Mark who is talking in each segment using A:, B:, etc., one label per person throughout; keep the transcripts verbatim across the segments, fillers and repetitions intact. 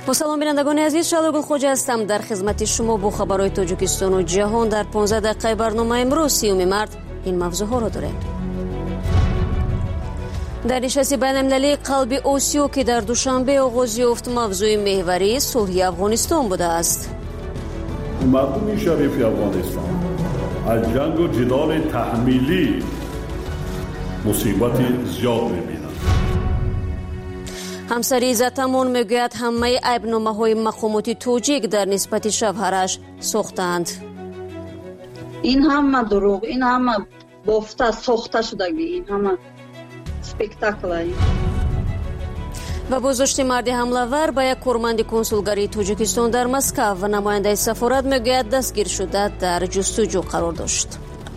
A: با سلام بینندگان عزیز، شادو گلخوجه هستم در خدمت شما با خبرهای تاجیکستان و جهان. در پانزده دقیقه برنامه امروز سیوم مارس این موضوع ها را داریم. در نشست بین المللی قلب آسیا که در دوشنبه آغاز یافت، موضوع محوری صلح افغانستان بوده است.
B: مردم شریف افغانستان از جنگ و جدال تحمیلی مصیبت زیاد می‌بینند.
A: همسر عزتمون میگوید همه عیب‌نامه‌های مقامات تاجیک در نسبت شوهرش ساختند.
C: این همه دروغ، این همه بافته ساخته شدگی، این همه سپیکتاکل.
A: و بازداشت مرد حمله‌ور به یک کارمند کنسولگری تاجیکستان در مسکو و نماینده سفارت میگوید دستگیر شده در جستجو قرار داشت.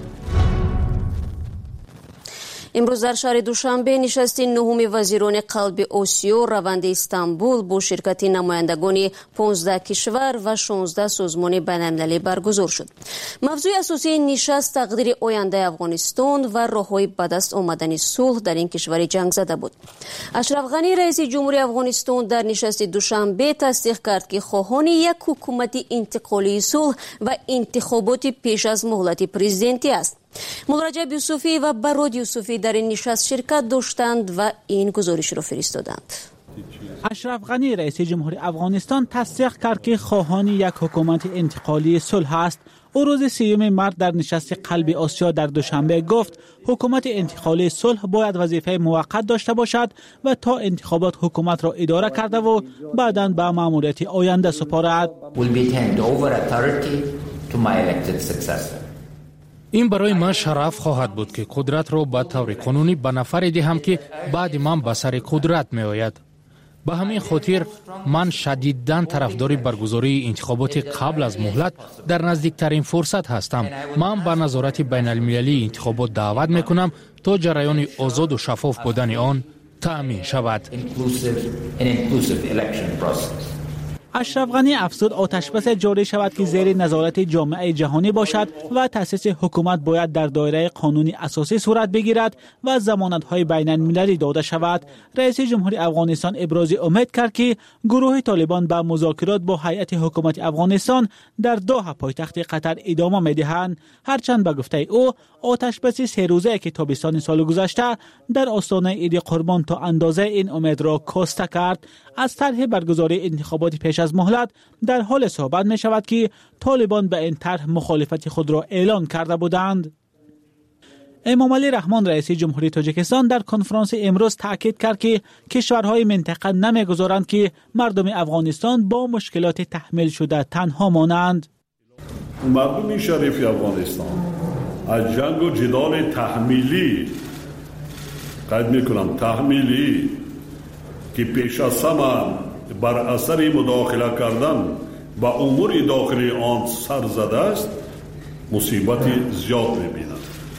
A: امروز در شهر دوشنبه نشست نهم وزیران قلب آسیا روند استانبول با شرکت نمایندگان پانزده کشور و شانزده سازمان بین‌المللی برگزار شد. موضوع اساسی نشست تقدیر آینده افغانستان و راه‌های به دست آمدن صلح در این کشور جنگ زده بود. اشرف غنی رئیس جمهوری افغانستان در نشست دوشنبه تصدیق کرد که خواهان یک حکومت انتقالی صلح و انتخابات پیش از مهلت پرزیدنتی است. مولا رجب یوسفی و براد یوسفی در این نشست شرکت داشتند و این گزارش را فرستادند.
D: اشرف غنی رئیس جمهوری افغانستان تصدیق کرد که خواهان یک حکومت انتقالی صلح است. او روز سیوم مارس در نشست قلب آسیا در دوشنبه گفت حکومت انتقالی صلح باید وظیفه موقت داشته باشد و تا انتخابات حکومت را اداره کرده و بعداً به مأموریت آینده سپارد.
E: این برای من شرف خواهد بود که قدرت را به طور قانونی به نفری دهم که بعد من به سر قدرت می آید. به همین خاطر من شدیداً طرفدار برگزاری انتخابات قبل از مهلت در نزدیکترین فرصت هستم. من به نظارت بین المللی انتخابات دعوت می کنم تا جریان آزاد و شفاف بودن آن تأمین شود.
D: اشرف غنی افزود آتشبس جاری شود که زیر نظارت جامعه جهانی باشد و تأسیس حکومت باید در دایره قانونی اساسی صورت بگیرد و ضمانت‌های بین المللی داده شود. رئیس جمهوری افغانستان ابراز امید کرد که گروه طالبان به مذاکرات با هیئت حکومت افغانستان در دوحه پایتخت قطر ادامه می‌دهند. هرچند به گفته او آتشبس سه روزه که تابستان سال گذشته در آستانه عید قربان تا اندازه این امید را کاسته کرد. از طرح برگزاری انتخابات پیش از مهلت در حال صحبت می شود که طالبان به این طرح مخالفت خود را اعلان کرده بودند. امام علی رحمان رئیس جمهوری تاجیکستان در کنفرانس امروز تاکید کرد که کشورهای منطقه نمیگذارند که مردم افغانستان با مشکلات تحمیل شده تنها مانند.
B: مردم شریف افغانستان از جنگ و جدال تحمیلی قید میکنم تحمیلی که پیش از همه بر اثر مداخله کردن به امور داخلی آن سر زده است مصیبت زیاد می‌بینند.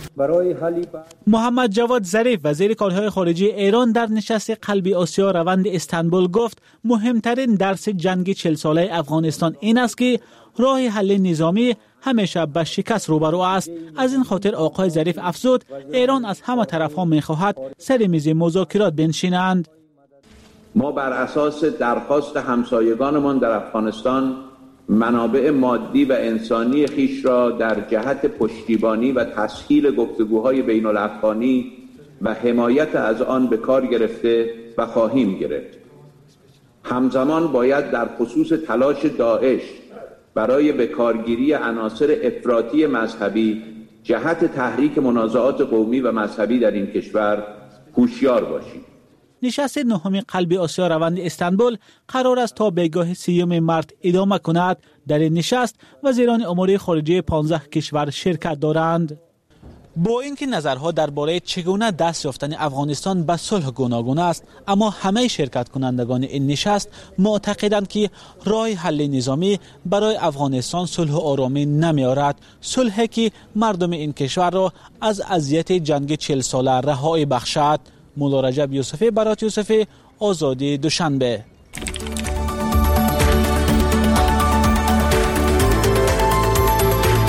D: محمد جواد ظریف وزیر کارهای خارجه ایران در نشست قلب آسیا روند استانبول گفت مهمترین درس جنگ چهل ساله افغانستان این است که راه حل نظامی همیشه به شکست روبرو است. از این خاطر آقای ظریف افزود ایران از همه طرف‌ها می‌خواهد سر میز مذاکرات بنشینند.
F: ما بر اساس درخواست همسایگانمان در افغانستان منابع مادی و انسانی خیش را در جهت پشتیبانی و تسهیل گفتگوهای بین الافغانی و حمایت از آن به کار گرفته و خواهیم گرفت. همزمان باید در خصوص تلاش داعش برای بکارگیری عناصر افراطی مذهبی جهت تحریک منازعات قومی و مذهبی در این کشور هوشیار باشیم.
D: نشست نهم قلب آسیا روند استانبول قرار است تا بگاه سیوم مارس ادامه کند. در این نشست وزیران امور خارجه پانزده کشور شرکت دارند. با اینکه نظرها درباره چگونه دست یافتن افغانستان به صلح گوناگون است، اما همه شرکت کنندگان این نشست معتقدند که راه حل نظامی برای افغانستان صلح و آرامی نمی‌آورد. صلحی که مردم این کشور را از اذیت جنگ چهل ساله رهایی بخشد. مولا رجب یوسفی، برات یوسفی، آزادی دوشنبه.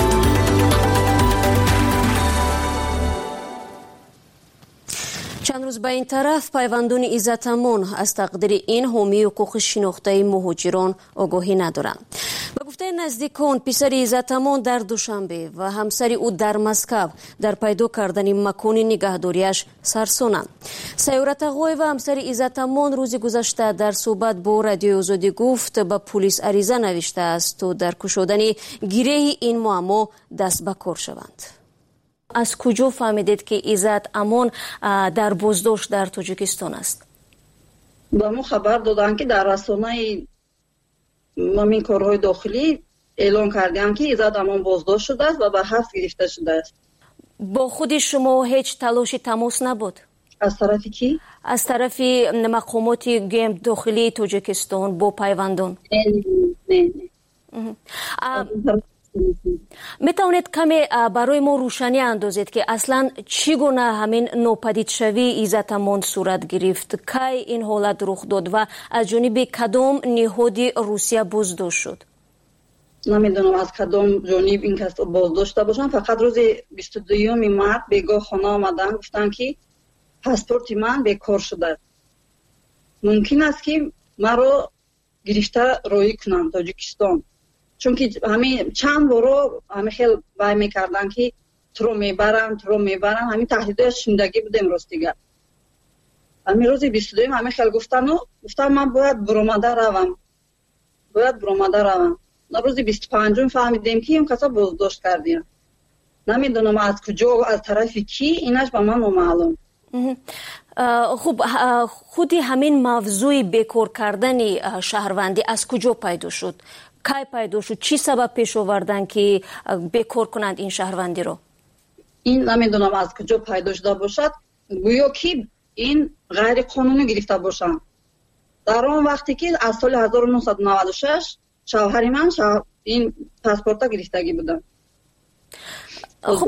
A: چند روز باز به این طرف پیوندون عزت‌امان از تقدیر این حامی حقوق شناخته مهاجران آگاهی ندارند. به گفته نزدیکان پسر عزت‌امان در دوشنبه و همسر او در مسکو در پیدا کردن مکان نگهداریش سرسانند. سیارت آقای و همسر عزت‌امان روز گذشته در صحبت با رادیو آزادی گفت به پلیس عریضه نوشته است تا در گشودن گره این معما دست به کار شوند. از کجا فهمیدید که عزت‌امان در بازداشت در تاجیکستان است؟
C: با ما خبر دادن که در رسانه همین کارهای داخلی اعلام کردن که عزت‌امان بازداشت شده است و به حبس گرفته شده است.
A: با خود شما هیچ تلاش تماس نبود؟
C: از طرف کی؟
A: از طرف مقامات گیم داخلی تاجیکستان با پیوندان؟
C: نه نه نه.
A: می توانید کمی برای ما روشنی اندازید که اصلا چگونه همین ناپدید شوی عزت‌امان صورت گرفت، کی این حالت رخ داد و از جانب کدام نهاد روسیه بازداشت شد؟
C: نمیدونم از کدام جانب این کس بازداشت باشن. فقط روز بیست و دوم مارس بگاه خانه آمدن گفتن که پاسپورت من بیکار شده، ممکن است که مرا گرفته روی کنن تاجیکستان. چون که همین چند بارو همین خیلی وای میکردن که تو رو میبرن تو رو میبرن، همین تهدید شنیدگی بود. امروز دیگه همین روز بیست و دوم همین خیلی گفتن و گفتم من باید برآمده روم باید برآمده روم نه روز بیست و پنجم فهمیدیم که این کسا بازداشت کردیم. نمیدونم از کجا از طرف کی، اینش به من معلوم.
A: خب خودی همین موضوع بیکار کردن شهروندی از کجا پیدا شد؟ کی پیدا شد؟ چی سبب پیش آوردن که بیکار کنند این شهروندی رو؟
C: این نمیدونم از کجا پیدا شده باشد، گویا که این غیر قانونی گرفته باشند. در آن وقتی که از سال هزار و نهصد و نود و شش شوهر من شوهر این پاسپورت گرفتگی بودن.
A: خب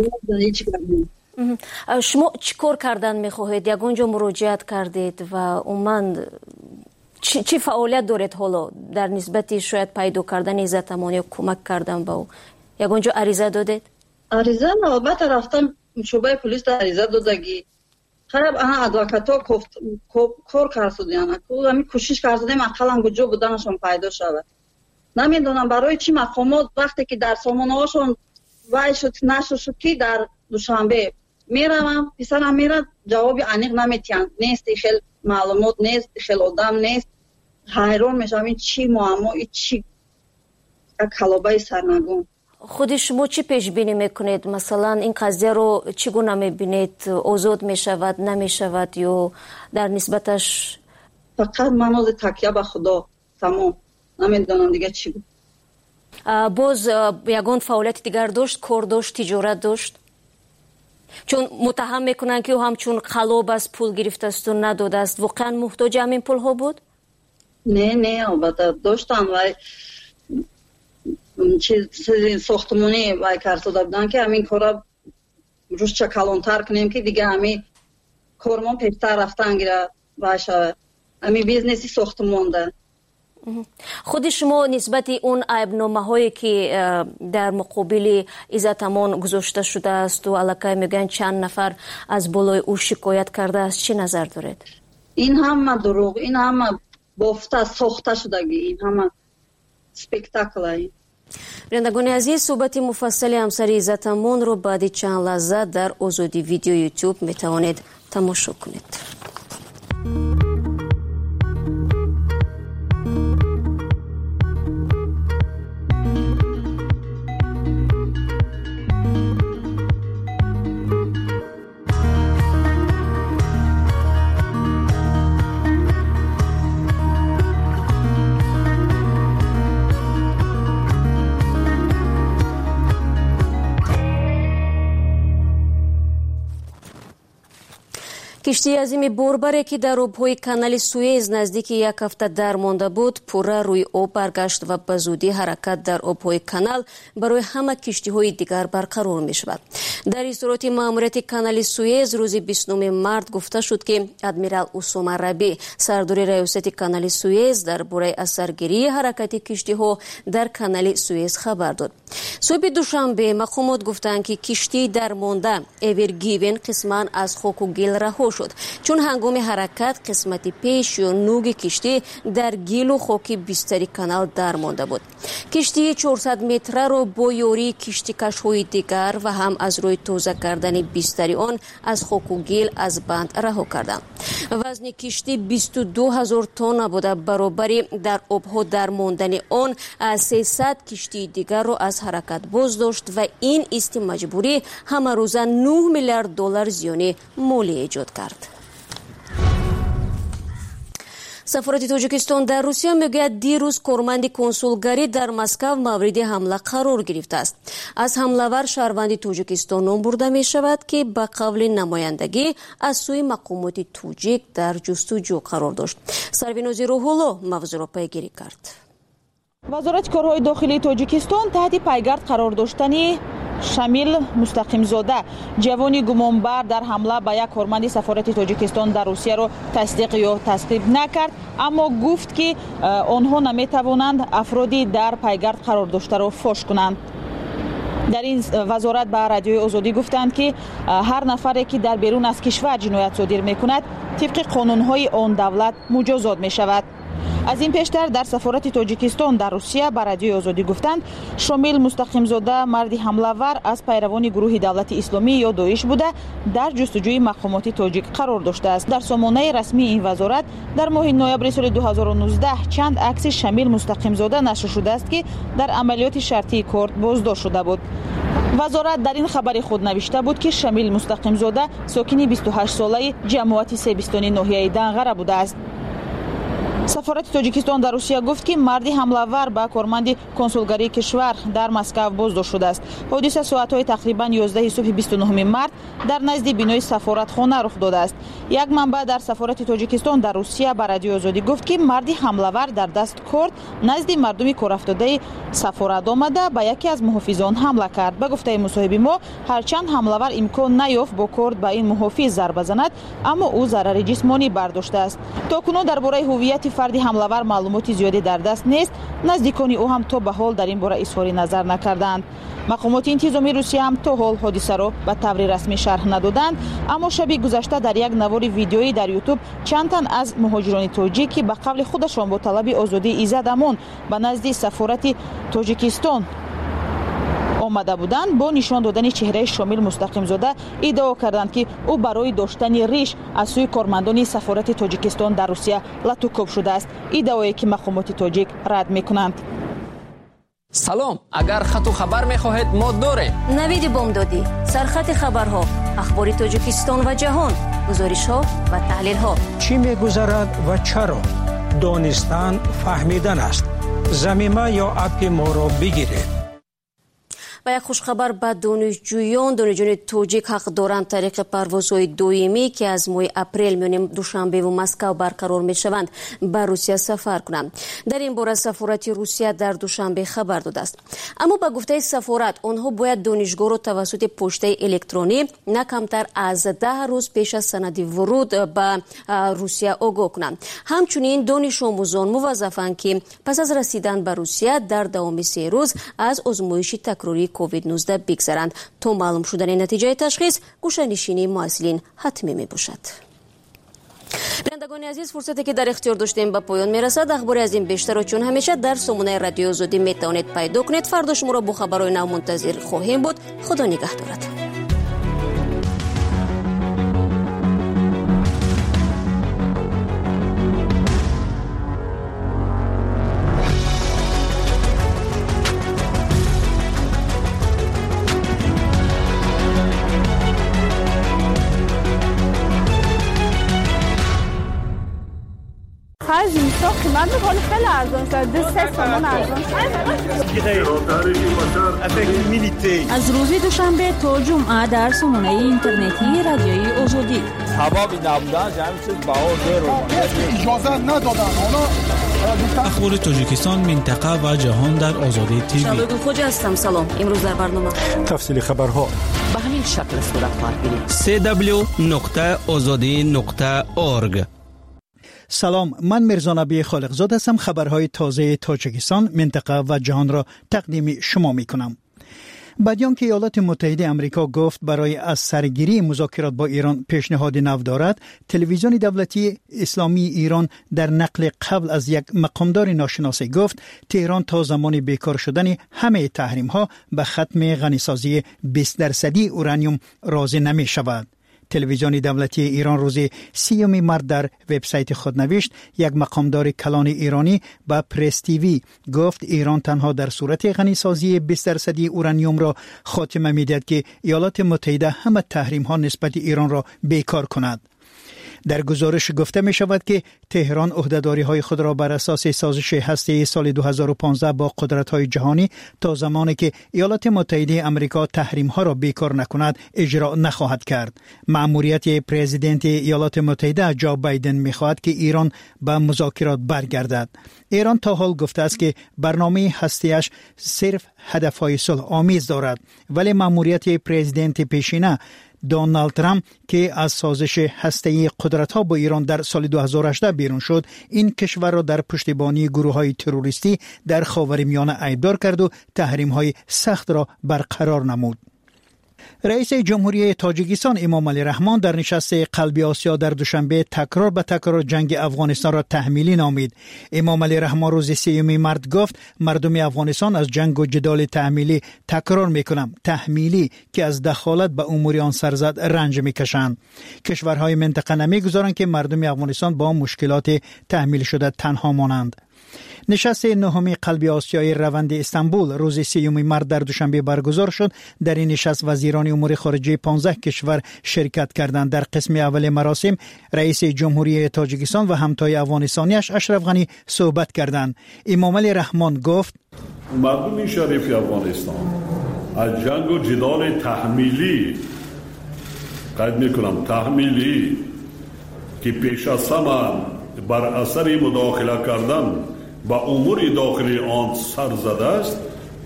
A: شما چیکار کردن میخواهید؟ یگانجا مراجعت کردید و اومد چی, چی فعالیت دارید حالا در نسبت شاید پیدا کردن عزت‌امان یا کمک کردن با او؟ یگانجا عریضه دادید؟
C: عریضه البته رفتم شعبه پلیس در عریضه دادگی. خراب انا ادوکاتا گفت کار کردن که همین کوشش کردیم اقلا کجا بودنشون پیدا شود. نمیدونم برای چی مقامات وقتی که در سامانه‌هاشون وای شد نشد شد که در دوشنبه میرم پسرم میره جواب انیق نمیتین نیست، خیلی معلومات نیست، خیلی آدم نیست. حیران میشم این چی معما، این چی کلابه سرنگون.
A: خود شما چی پیش بینی میکنید؟ مثلا این قضیه رو چگونه میبینید؟ آزاد میشود نمیشود یا در نسبتش؟
C: فقط من از تکیه به خدا تمام، نمیدونم دیگه چی بود.
A: باز یگان فعالیت دیگر داشت، کار داشت، تجارت داشت؟ چون متهم میکنن که او همچون خلاب از پول گرفته است و نداده است. واقعا محتاج همین پول ها بود؟
C: نه نه البته داشتن و چیز ساختمانی وای کرده بودن که همین کارا روش چه کلانتر کنیم که دیگه همین کارمان پیشتر رفتن گیره باشه. همین بیزنسی ساختمان ده.
A: خود شما نسبت اون عیبنامه هایی که در مقابل عزت‌امان گذاشته شده است و علاقه میگن چند نفر از بالای او شکایت کرده است چی نظر دارید؟
C: این همه دروغ، این همه بافته ساخته شدگی، این همه سپکتاکل.
A: بینندگان عزیز، صحبت مفصل همسر عزت‌امان رو بعد چند لحظه در آزادی ویدیو یوتیوب میتوانید تماشا کنید. کشتی عظیم بربره که در آبهای کانال سوئز نزدیک یک هفته درمانده بود پورا روی آب برگشت و به زودی حرکت در آبهای کانال برای همه کشتی‌های دیگر برقرار می شود. در اظهارات ماموریت کانال سوئز روز بیست و نهم مارس گفته شد که ادمیرال اوساما ربی سردار ریاست کانال سوئز درباره اثرگیری حرکت کشتی‌ها در کانال سوئز خبر داد. صبح دوشنبه مقامات گفتند که کشتی درمانده ایورگیون قسما از خاک و گل رها شد، چون هنگام حرکت قسمت پیش یا نوک کشتی در گل و خاک بستری کانال در مانده بود. کشتی چهارصد متره را با یاری کشتیکش‌های دیگر و هم از روی تازه کردن بستری آن از خاک و گل از بند رها کردند. وزن کشتی بیست و دو هزار تن بوده، برابری در آبها در ماندن آن از سیصد کشتی دیگر را از حرکت باز داشت و این است مجبوری همه روزه نه میلیارد دلار زیان مالی ایجاد کرد. سفارت تاجیکستان در روسیه میگوید دیروز کارمند کنسولگری در مسکو مورد حمله قرار گرفته است. از حمله‌ور شهروند تاجیکستان نام برده می شود که به قول نمایندگی از سوی مقامات تاجیک در جستجو قرار داشت. سروینوز روح‌الله موضوع را پیگیری کرد.
G: وزارت کارهای داخلی تاجیکستان تحت پیگرد قرار داشتنی شامیل مستقیمزاده جوانی گمانبر در حمله به یک کارمند سفارت تاجیکستان در روسیه را تصدیق یا تسلیم نکرد، اما گفت که آنها نمیتوانند افرادی در پیگرد قرار داشته را فاش کنند. در این وزارت به رادیوی آزادی گفتند که هر نفری که در بیرون از کشور جنایت صادر میکند طبق قانونهای آن دولت مجازات می شود. از این پیشتر در سفارت تاجیکستان در روسیه به رادیوی آزادی گفتند شامیل مستقیمزاده مرد حمله‌ور از پیروان گروه دولت اسلامی یا داعش بوده در جستجوی مقامات تاجیک قرار داشته است. در سامانه رسمی این وزارت در ماه نوامبر سال دو هزار و نوزده چند عکس شامیل مستقیمزاده نشر شده است که در عملیات شرطی کرد بازداشت شده بود. وزارت در این خبر خود نوشته بود که شامیل مستقیمزاده ساکن بیست و هشت ساله جماعت سیبستانی ناحیه دنغره بوده است. سفارت تاجیکستان در روسیه گفت که مردی حمله‌ور به کارمند کنسولگری کشور در مسکو بازداشت شده است. حادثه ساعت‌های تقریباً یازده صبح بیست و نه مارس در نزد بینای سفارتخانه رخ داده است. یک منبع در سفارت تاجیکستان در روسیه به رادیوی آزادی گفت که مردی حمله‌ور در دست کرد نزد مردم کارافتاده سفارت آمده به یکی از محافظان حمله کرد. به گفته مصاحب ما هرچند حمله‌ور امکان نیافت با کرد به این محافظ ضربه زند، اما او ضرر جسمانی برداشته است. تاکنون درباره هویت فردی حمله‌ور معلوماتی زیادی در دست نیست. نزدیکان او هم تا به حال در این باره اظهار نظر نکردند. مقامات انتظامی روسیه هم تا حال حادثه را به طور رسمی شرح ندادند، اما شب گذشته در یک نوار ویدیویی در یوتیوب چند تن از مهاجران تاجیکی به قول خودشان با طلب آزادی ایزد امان به نزد سفارت تاجیکستان آمده بودند با نشان دادن چهره شامیل مستقیمزاده ادعا کردند که او برای داشتن ریش از سوی کارمندان سفارت تاجیکستان در روسیه لطوکوب شده است، ادعایی که مقامات تاجیک رد میکنند.
H: سلام، اگر خط و خبر میخواهید ما داریم.
A: نوید بامدادی، سرخط خبرها، اخبار تاجیکستان و جهان، گزارش ها و تحلیل ها.
I: چی میگذرد و چرا؟ دانستن فهمیدن است. زمینه یا اپ ما را بگیرید.
A: و یک خوشخبر به دانشجویان دانشجویان تاجیک حق دارند طریق پروازهای دائمی که از ماه اپریل میان دوشنبه و مسکو برقرار میشوند به روسیه سفر کنند. در این باره سفارت روسیه در دوشنبه خبر داده است. اما به گفته سفارت آنها باید دانشجو را توسط پشته الکترونی نه کمتر از ده روز پیش از سند ورود به روسیه آگاه کنند. همچنین دانش آموزان موظفند که پس از رسیدن به روسیه در دوام سه روز از آزمایش تکراری کووید نوزده بگذرند تا معلوم شدن نتیجه تشخیص گوشه‌نشینی مسئولین حتمی می باشد. بینندگان عزیز، فرصتی که در اختیار داشتیم به پایان می رسد. اخباری از این بیشتر و چون همیشه در سامانه رادیو آزادی می توانید پیدا کنید. فردا شما را با خبرهای نو منتظر خواهیم بود. خدا نگهدارت.
J: خرج میسا قیمت میکنه خیلی ارزان شد. دو سه تومان ارزان شد.
K: از روز دوشنبه تا جمعه در سامانه اینترنتی رادیوی آزادی.
L: هوا بی نبودن جمعی چیز باور رو
M: اجازه ندادن.
N: اخبار تاجیکستان، منطقه و جهان در آزادی تیوی.
A: شبگون خوجه هستم. سلام. امروز در برنامه
N: تفصیل خبرها
H: به همین شکل صورت خواهد گرفت.
O: سی دبلیو نقطه آزادی نقطه اورگ.
P: سلام، من میرزا نبی خالقزاد هستم. خبرهای تازه تاجیکستان، منطقه و جهان را تقدیم شما می کنم. بیان که ایالات متحده آمریکا گفت برای از سرگیری مذاکرات با ایران پیشنهاد نو دارد، تلویزیون دولتی اسلامی ایران در نقل قبل از یک مقامدار ناشناس گفت تهران تا زمان بیکار شدن همه تحریم ها به ختم غنیسازی بیست درصدی اورانیوم راضی نمی شود. تلویزیون دولتی ایران روز سیوم مارد در وبسایت خود نوشت یک مقامدار کلان ایرانی با پرس تیوی گفت ایران تنها در صورت غنیسازی بیست درصدی اورانیوم را خاتمه می‌دهد که ایالات متحده همه تحریم ها نسبت ایران را بیکار کند. در گزارش گفته می شود که تهران عهده‌داری های خود را بر اساس سازش هسته‌ای سال دو هزار و پانزده با قدرت های جهانی تا زمانی که ایالات متحده آمریکا تحریم ها را بیکار نکند اجرا نخواهد کرد. مأموریت پرزیدنت ایالات متحده جو بایدن می خواهد که ایران به مذاکرات برگردد. ایران تا حال گفته است که برنامه هسته‌ایش صرف هدف‌های صلح آمیز دارد، ولی مأموریت پرزیدنت پیشینه دونالد ترامپ که از سازش هسته‌ای قدرت‌ها با ایران در سال دو هزار و هجده بیرون شد، این کشور را در پشتیبانی گروه‌های تروریستی در خاورمیانه ایبدار کرد و تحریم‌های سخت را برقرار نمود. رئیس جمهوری تاجیکستان امام علی رحمان در نشست قلبی آسیا در دوشنبه تکرار به تکرار جنگ افغانستان را تحمیلی نامید. امام علی رحمان روز سیوم مارد گفت مردم افغانستان از جنگ و جدال تحمیلی تکرار میکنم تحمیلی که از دخالت به امور آن سرزد رنج میکشند. کشورهای منطقه نمیگذارند که مردم افغانستان با مشکلات تحمیل شده تنها مانند. نشست نهمی قلبی آسیای روند استانبول روز سیوم مارد در دوشنبه برگزار شد. در این نشست وزیران امور خارجه پانزده کشور شرکت کردند. در قسم اول مراسم رئیس جمهوری تاجیکستان و همتای افغانستانیش اشرف غنی صحبت کردند. امام علی رحمان گفت
B: مردم شریف افغانستان از جنگ و جدال تحمیلی قید میکنم تحمیلی که پیش از همه بر اثر مداخله کردن با امور داخلی آن سر زده است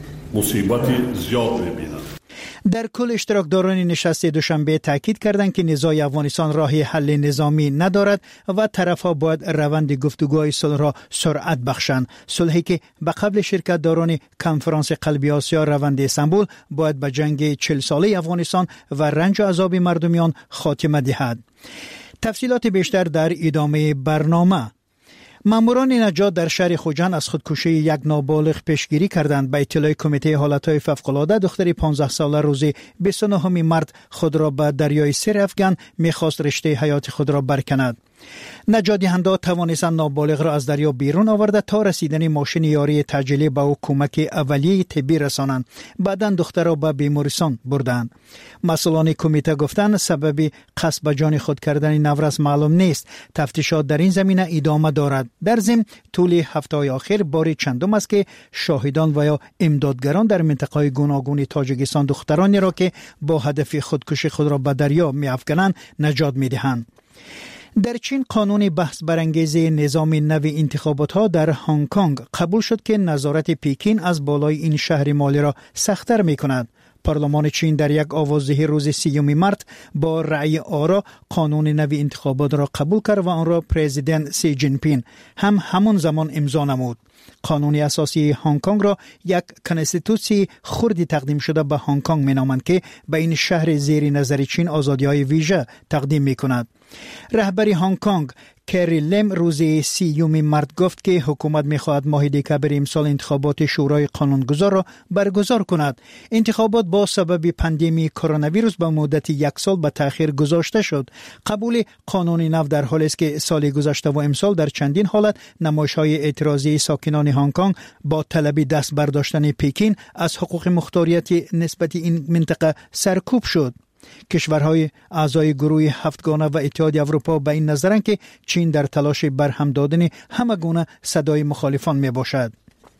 B: مصیبت زیاد می‌بینند.
P: در کل اشتراکداران نشست دوشنبه تاکید کردند که نزاع افغانستان راه حل نظامی ندارد و طرف‌ها باید روند گفتگوهای صلح را سرعت بخشند. صلحی که به قبل شرکت‌داران کنفرانس قلبی آسیا روند استانبول باید به جنگ چهل ساله افغانستان و رنج و عذاب مردمیان خاتمه دهد. تفصیلات بیشتر در ادامه برنامه. ماموران نجات در شهر خوجند از خودکشی یک نابالغ پیشگیری کردند. به اطلاع کمیته حالتهای فوق‌العاده دختری پانزده ساله روز بیست و نهم مارد خود را به دریای سیر افکند، می‌خواست رشته حیات خود را برکند. نجات دهنده توانستند نابالغ را از دریا بیرون آورده تا رسیدن ماشین یاری تعجیلی به او کمک اولیه طبی رسانند. بعداً دختر را به بیمارستان بردند. مسئولان کمیته گفتند سبب قصد به جان خود کردن نورس معلوم نیست. تفتیشات در این زمینه ادامه دارد. در ضمن طول هفته‌های آخر بار چندم است که شاهدان و یا امدادگران در منطقه‌های گوناگون تاجیکستان دخترانی را که با هدف خودکشی خود را به دریا می‌افکنند نجات می‌دهند. در چین قانون بحث برانگیز نظام نو انتخابات ها در هنگ کنگ قبول شد که نظارت پکین از بالای این شهر مالی را سخت‌تر می‌کند. پارلمان چین در یک آوازدهی روز سیوم مارد با رأی آرا قانون نو انتخابات را قبول کرد و آن را پرزیدنت سی جین پینگ هم همون زمان امضا نمود. قانون اساسی هنگ کنگ را یک کنستیتوسی خردی تقدیم شده به هنگ کنگ می‌نامند که به این شهر زیر نظر چین آزادی‌های ویژه تقدیم می‌کند. رهبری هنگ کنگ کری لم روز سیوم مارد گفت که حکومت می‌خواهد ماه دکامبر امسال انتخابات شورای قانونگذار را برگزار کند. انتخابات با سبب پاندمی کرونا ویروس به مدت یک سال به تأخیر گذاشته شد. قبول قانون نو در حالی است که سال گذشته و امسال در چندین حالت نمایش‌های اعتراضی ساکنان هنگ کنگ با طلب دست برداشتن پکین از حقوق مختاریت نسبت این منطقه سرکوب شد. کشورهای اعضای گروه هفتگانه و اتحاد اروپا به این نظرند که چین در تلاش برهم دادن همه گونه صدای مخالفان می باشد.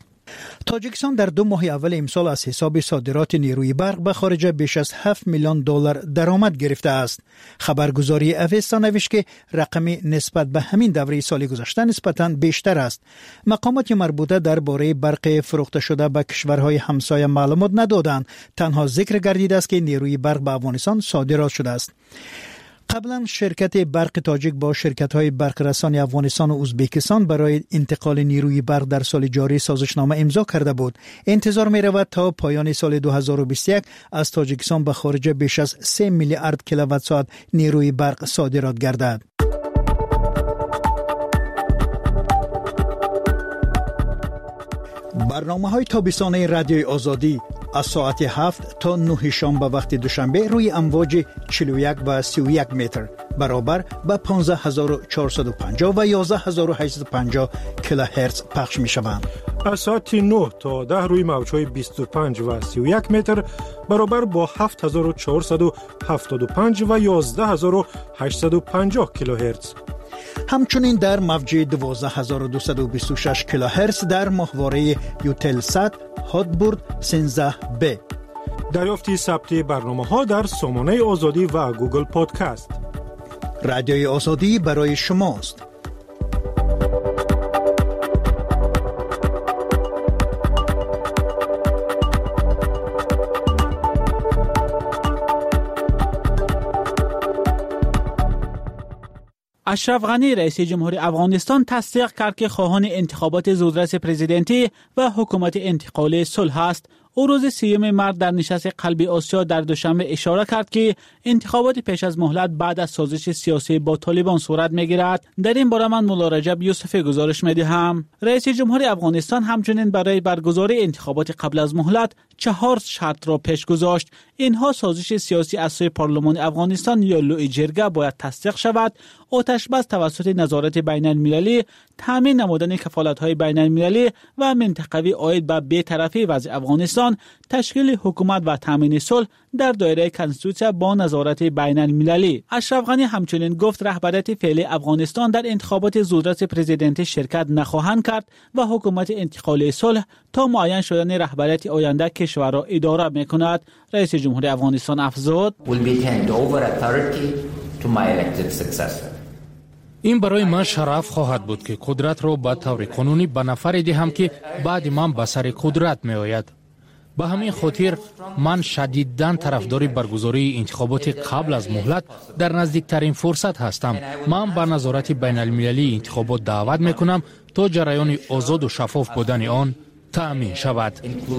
P: تاجیکستان در دو ماه اول امسال از حساب صادرات نیروی برق به خارج بیش از هفت میلیون دلار درآمد گرفته است. خبرگزاری اوستا نوشت که رقم نسبت به همین دوره سال گذشته نسبتاً بیشتر است. مقامات مربوطه درباره برق فروخته شده به کشورهای همسایه معلومات ندادند. تنها ذکر گردیده است که نیروی برق به افغانستان صادرات شده است. قبلا شرکت برق تاجیک با شرکت‌های برق رسانی افغانستان و ازبکستان برای انتقال نیروی برق در سال جاری سازشنامه امضا کرده بود. انتظار می‌رود تا پایان سال دو هزار و بیست و یک از تاجیکستان به خارج بیش از سه میلیارد کیلووات ساعت نیروی برق صادرات گردد. برنامه‌های تابستانه رادیوی آزادی از ساعت هفت تا نه شنبه وقت دوشنبه روی امواج چهل و یک و سی و یک متر برابر به پانزده هزار و چهارصد و پنجاه و یازده هزار و هشتصد و پنجاه کیلوهرتز پخش می‌شوند.
Q: از ساعت نه تا ده روی موج‌های بیست و پنج و سی و یک متر برابر با هفت هزار و چهارصد و هفتاد و پنج و یازده هزار و هشتصد و پنجاه کیلوهرتز.
P: همچنین در موج دوازده هزار و دویست و بیست و شش کیلوهرتز در ماهواره یوتلسات هاتبورد سیزده بی.
Q: دریافت ثبت برنامه‌ها در سامانه آزادی و گوگل پادکست.
P: رادیوی آزادی برای شماست.
D: اشرف غنی رئیس جمهوری افغانستان تصدیق کرد که خواهان انتخابات زودرس پرزیدنتی و حکومت انتقالی صلح است. او روز سیوم مارس در نشست قلبی آسیا در دوشنبه اشاره کرد که انتخابات پیش از مهلت بعد از سازش سیاسی با طالبان صورت می‌گیرد. در این باره من مولا رجب یوسفی گزارش می‌دهم. رئیس جمهوری افغانستان همچنین برای برگزاری انتخابات قبل از مهلت چهار شرط را پیش گذاشت. اینها سازش سیاسی از سوی پارلمان افغانستان یا لوی جرگه باید تصدیق شود، آتش بس توسط نظارت بین المللی، تامین نمودن کفالت‌های بین المللی و منطقوی عاید به بی‌طرفی وضع افغانستان، تشکیل حکومت و تامین صلح در دایره کنستیتوسیا با نظارت بین المللی. اشرف غنی همچنین گفت رهبریت فعلی افغانستان در انتخابات زودرس پرزیدنتی شرکت نخواهند کرد و حکومت انتقالی صلح تا معین شدن رهبریت آینده کشور را اداره می‌کند. رئیس جمهوری افغانستان افزود:
E: این برای من شرف خواهد بود که قدرت را به طور قانونی به نفری دهم که بعد من به سر قدرت می آید. به همین خاطر من شدیداً طرفدار برگزاری انتخابات قبل از مهلت در نزدیکترین فرصت هستم. من به نظارت بین المللی انتخابات دعوت می کنم تا جریان آزاد و شفاف بودن آن تأمین شود.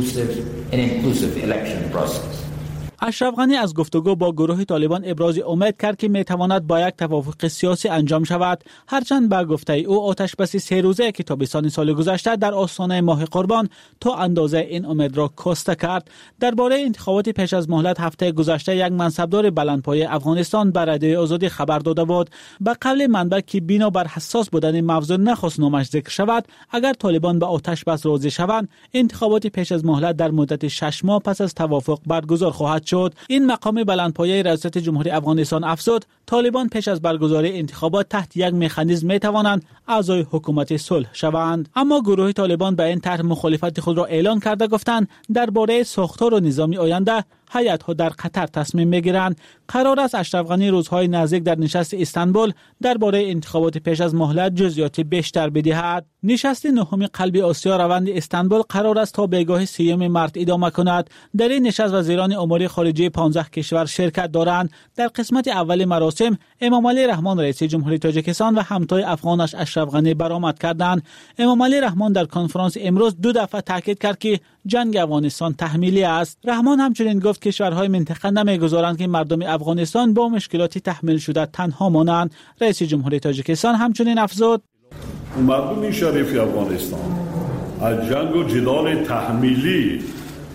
D: اشرف غنی از گفتگو با گروه طالبان ابراز امید کرد که میتواند با یک توافق سیاسی انجام شود، هرچند با گفته او آتش بس سه روزه که تابستان سال گذشته در آستانه ماه قربان تا اندازه این امید را کاسته کرد. درباره انتخابات پیش از مهلت هفته گذشته یک منصبدار بلندپایه افغانستان بر رادیوی آزادی خبر داده بود. به قول منبع که بنا بر حساس بودن موضوع نخواست نامش ذکر شود، اگر طالبان به آتش بس راضی شوند انتخابات پیش از مهلت در مدت شش ماه پس از توافق برگزار خواهد شد. این مقام بلندپایه ریاست جمهوری افغانستان افزود طالبان پیش از برگزاری انتخابات تحت یک مکانیزم می توانند اعضای حکومت صلح شوند. اما گروه طالبان به این طرح مخالفت خود را اعلان کرده گفتند درباره ساختار و نظامی آینده هیئت‌ها در قطر تصمیم می‌گیرند. قرار است اشرف غنی روزهای نزدیک در نشست استانبول درباره انتخابات پیش از مهلت جزئیات بیشتر بدهد. نشست نهم قلبی آسیا روند استانبول قرار است تا بیگاه سیوم مارس ادامه کند. در این نشست وزیران امور خارجه پانزده کشور شرکت دارند. در قسمت اول مراسم امامعلی رحمان رئیس جمهوری تاجیکستان و همتای افغانش اشرف غنی برآمد کردند. امامعلی رحمان در کنفرانس امروز دو دفعه تاکید کرد که جنگ افغانستان تحمیلی است. رحمان همچنین گفت کشورهای منطقه نمیگذارند که مردم افغانستان با مشکلاتی تحمیل شده تنها مانند. رئیس جمهوری تاجیکستان همچنین افزود
B: مردم شریف افغانستان از جنگ و جدال تحمیلی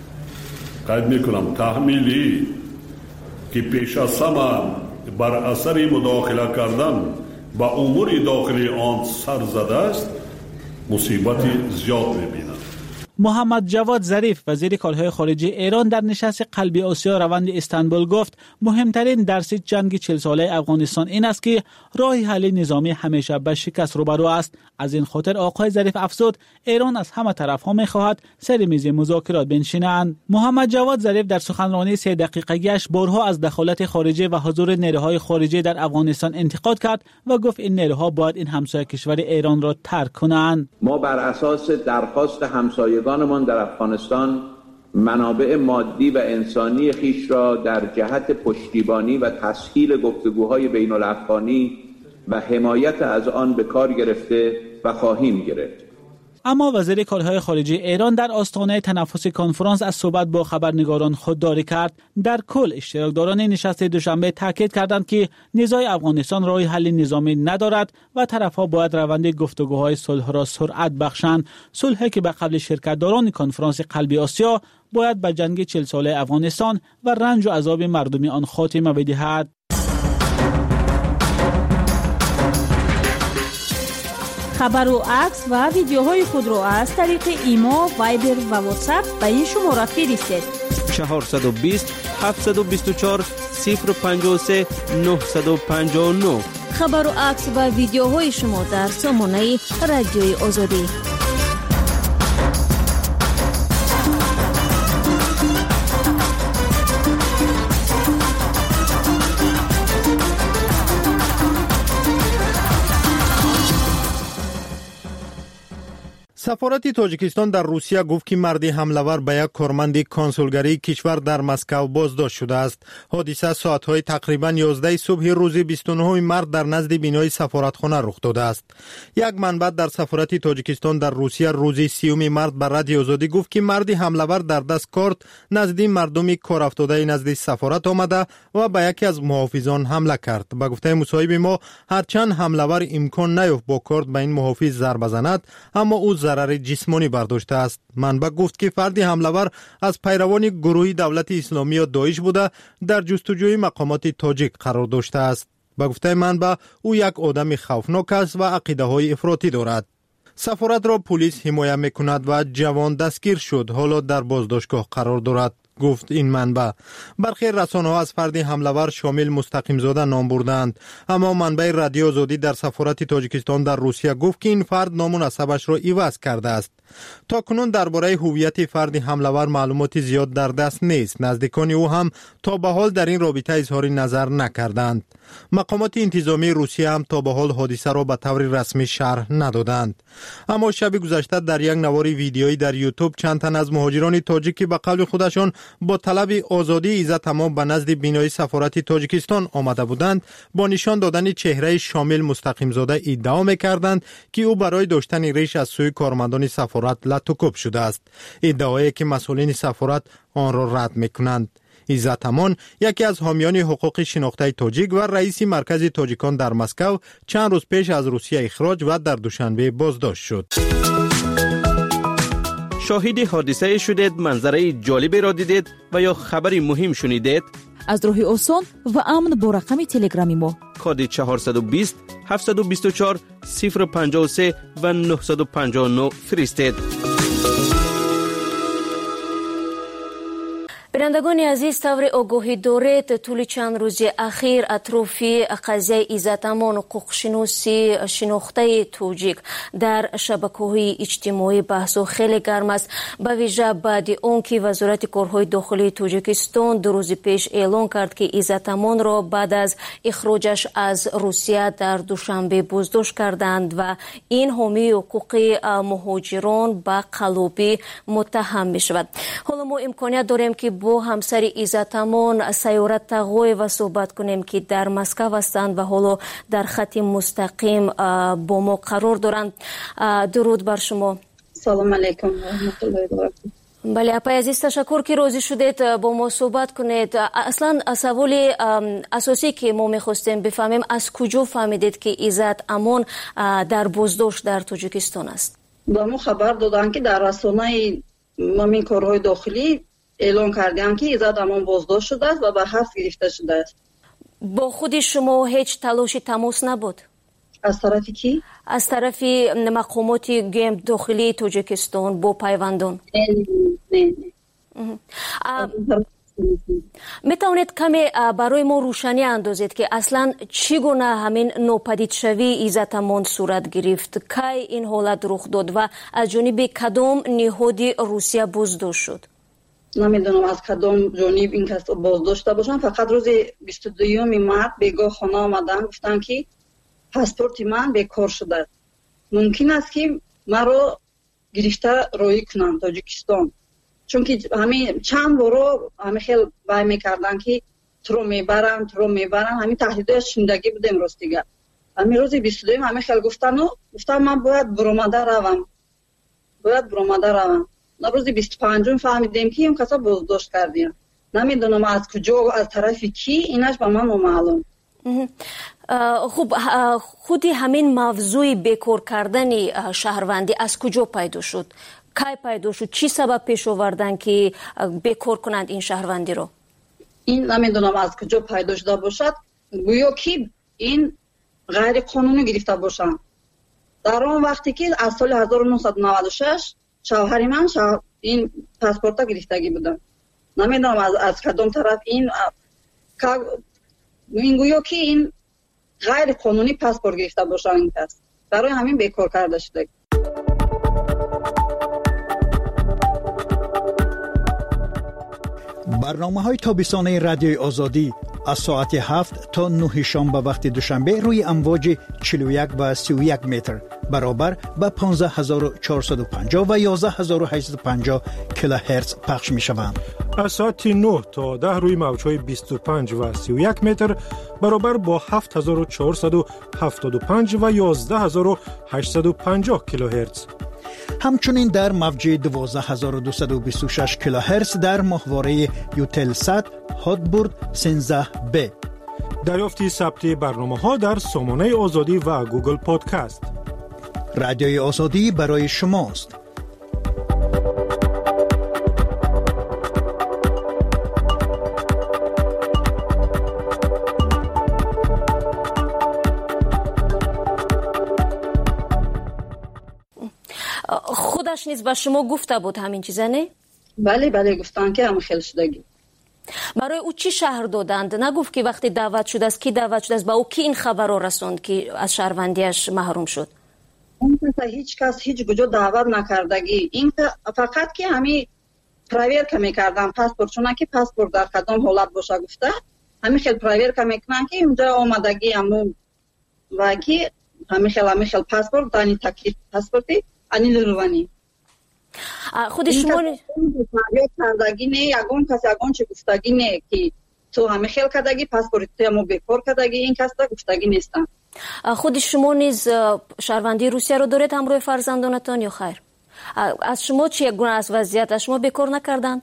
B: قید میکنم تحمیلی که پیش از همه بر اثر مداخله کردن با امور داخلی آن سر زده است مصیبتی زیاد میبینند.
D: محمد جواد ظریف وزیر کارهای خارجه ایران در نشست قلبی آسیا روند استانبول گفت مهمترین درس جنگ چهل ساله افغانستان این است که راه حل نظامی همیشه به شکست روبرو است. از این خاطر آقای ظریف افزود ایران از همه طرف‌ها می‌خواهد سر میز مذاکرات بنشینند. محمد جواد ظریف در سخنرانی سه دقیقه‌ایش بارها از دخالت خارجی و حضور نیروهای خارجی در افغانستان انتقاد کرد و گفت این نیروها باید این همسایه کشور ایران را ترک کنند.
F: ما بر اساس درخواست همسایه من در افغانستان منابع مادی و انسانی خیش را در جهت پشتیبانی و تسهیل گفتگوهای بین الافغانی و حمایت از آن به کار گرفته و خواهیم گرفت.
D: اما وزیر کارهای خارجه ایران در آستانه تنفس کنفرانس از صحبت با خبرنگاران خودداری کرد. در کل اشتراکداران نشست دوشنبه تاکید کردند که نزاع افغانستان راه حل نظامی ندارد و طرفها باید روند گفتگوهای صلح را سرعت بخشند. صلحی که به قبل شرکتداران کنفرانس قلب آسیا باید به جنگ چهل ساله افغانستان و رنج و عذاب مردم آن خاتمه بدهد.
K: خبر و عکس و ویدیوهای خود را از طریق ایما، وایبر و واتساپ به این شماره فرستید.
O: چهارصد و بیست هفتصد و بیست و چهار صفر پنجاه و سه نهصد و پنجاه و نه.
A: خبر و عکس و ویدیوهای شما در سامانه رادیوی آزادی.
R: سفارت تاجیکستان در روسیه گفت که مردی حمله‌ور به یک کارمند کنسولگری کشور در مسکو بازداشت شده است. حادثه ساعت‌های تقریباً یازده صبح روز بیست و نهم مارس در نزد بینای سفارتخانه رخ داده است. یک منبع در سفارت تاجیکستان در روسیه روز سیوم مارس به رادیو آزادی گفت که مردی حمله‌ور در دست کارت نزد مردم کار افتاده نزد سفارت آمده و به یکی از محافظان حمله کرد. به گفته مصاحب ما هرچند حمله‌ور امکان نیافت با کارت به این محافظ ضربه زند، اما او ضرر جسمانی برداشته است. منبع گفت که فردی حمله‌ور از پیروان گروه دولت اسلامی یا داعش بوده در جستجوی مقامات تاجیک قرار داشته است. به گفته منبع او یک آدم خوفناک است و عقیده‌های افراطی دارد. سفارت را پلیس حمایت می‌کند و جوان دستگیر شد، حالا در بازداشتگاه قرار دارد. گفت این منبع. برخی رسانه‌ها از فرد حمله‌ور شامل مستقیم زاده نام بردند، اما منبع رادیو آزادی در سفارت تاجیکستان در روسیه گفت که این فرد نام و نسبش را عوض کرده است. تا کنون درباره هویت فرد حمله‌ور معلومات زیاد در دست نیست. نزدیکان او هم تا به حال در این رابطه اظهار نظر نکردند. مقامات انتظامی روسیه هم تا به حال حادثه را به طور رسمی شرح ندادند. اما شب گذشته در یک نوار ویدیویی در یوتیوب چند تن از مهاجران تاجیکی به قول خودشان با طلب آزادی عزت تمام به نزد بینای سفارت تاجیکستان آمده بودند، با نشان دادن چهره شامل مستقیم زاده ادعا می‌کردند که او برای داشتن ریش از سوی کارمندان سفارت لطوکوب شده است. ادعایی که مسئولین سفارت آن را رد می‌کنند. عزت امان، یکی از حامیان حقوق شناخته تاجیک و رئیس مرکز تاجیکان در مسکو، چند روز پیش از روسیه اخراج و در دوشنبه بازداشت شد.
O: شاهد حادثه شدید، منظره جالبی را دیدید و یا خبری مهم شنیدید؟
G: از راه آسان و امن با رقم تلگرامی ما
O: کد چهارصد و بیست هفتصد و بیست و چهار صفر پنجاه و سه و نهصد و پنجاه و نه فرستید.
A: بینندگان عزیز، طور آگاهی دارید طول چند روز اخیر اطرافی قضیه عزت امان حقوق‌شناسی شناخته توجیک در شبکه‌های اجتماعی بحث خیلی گرم است، به ویژه بعد آنکه وزارت کارهای داخلی تاجیکستان دو روز پیش اعلام کرد که عزت امان را بعد از اخراجش از روسیه در دوشنبه بازداشت کردند و این حامی حقوق مهاجران به قلابی متهم می شود. حالا ما امکانیت داریم که با همسر عزت امان سیارت تقوی و صحبت کنیم که در مسکو هستند و حالا در خط مستقیم با ما قرار دارند. درود بر شما.
C: سلام علیکم و رحمت الله و برکاته.
A: بله اپای عزیز، تشکر که راضی شدید با ما صحبت کنید. اصلا سوال اساسی که ما میخواستیم بفهمیم، از کجا فهمیدید که عزت امان در بازداشت در تاجیکستان است؟
C: با ما خبر دادن که در رسانه مامین کارهای داخلی اعلام کردن که عزت امان بازداشت شده است و به حبس گرفته شده است.
A: با خود شما هیچ تلاشی تماس نبود؟
C: از طرف کی؟
A: از طرف مقامات گیم داخلی تاجیکستان با پیوندان؟
C: نه نه نه.
A: می توانید کمی برای ما روشنی اندازید که اصلا چگونه همین ناپدید شوی عزت امان صورت گرفت، کی این حالت رخ داد و از جانب کدام نهاد روسیه بازداشت شد؟
C: نمیدونم از کدام جانب این کس بازداشته باشن، فقط روز بیست و دوم مارس بیگاه خانه آمدن گفتن که پاسپورت من بیکار شده، ممکن است که مرا گرفته روی کنن تاجیکستان. چون که همین چند بارو همین خیلی وای میکردن که تو رو میبرن تو رو میبرن، همین تهدیدهای شنیدگی بود. امروز دیگه همین روز بیست و دو همین خیلی گفتن و گفتم من باید برآمده روم باید برآمده روم روز بیست و پنجم فهمیدیم که این کسا بازداشت کردیم. نمیدونم از کجا و از طرف کی، اینش به من معلوم.
A: خب خودی همین موضوع بیکار کردن شهروندی از کجا پیدا شد؟ کی پیدا شد؟ چی سبب پیش آوردن که بیکار کنند این شهروندی رو؟
C: این نمیدونم از کجا پیدا شده باشد، گویا که این غیر قانونی گرفته باشن. در اون وقتی که از سال هزار و نهصد و نود و شش شوهر من شوهر این پاسپورت گرفتگی بودن. نمیدونم از از کدام طرف این این گویا که این غیر قانونی پاسپورت گرفته باشن این کس، برای همین بیکار کرده شده.
P: برنامه‌های تابستانه رادیوی آزادی از ساعت هفت تا نه شام به وقت دوشنبه روی امواج چهل و یک و سی و یک متر برابر به پانزده هزار و چهارصد و پنجاه و یازده هزار و هشتصد و پنجاه کیلوهرتز پخش می شوند.
Q: از ساعت نه تا ده روی موج‌های بیست و پنج و سی و یک متر برابر با هفت هزار و چهارصد و هفتاد و پنج و یازده هزار و هشتصد و پنجاه کیلوهرتز.
P: همچنین در موج دوازده هزار و دویست و بیست و شش کیلوهرتز در ماهواره یوتلسات هاتبورد سیزده بی.
Q: دریافت ثبت برنامه‌ها در سامانه آزادی و گوگل پادکست.
P: رادیوی آزادی برای شماست.
A: خودش نیز به شما گفته بود همین چیزا نه؟
C: بله بله گفتن که هم خیلی شدگی.
A: برای او چی شهر دادند؟ نگفت که وقتی دعوت شده است کی دعوت شده است، با او کی این خبر رو رسوند که از شهروندیش محروم شد؟
C: اون کس هیچ کس هیچ کجا دعوت نکردگی. این فقط که همین پراویر که میکردن پاسپورت، چون که پاسپورت در کدام حالت باشه گفته همین خیلی پراویر که میکنن که اونجا آمدگی همون و که همین خیلی همین خیلی پاسپورت دانی تکلیف پاسپورتی انیل روانی
A: خود شما
C: پراویر کردگی نه، یگون کس یگون چه گفتگی نه که تو همین خیلی کردگی پاسپورت تو همون بیکار کردگی، این کس تا گفتگی نیستن. خود
A: شما نیز شهروندی روسیه رو دارید همراه فرزندانتان یا خیر؟ از شما چه گونه از وضعیت؟ از شما بیکار نکردند؟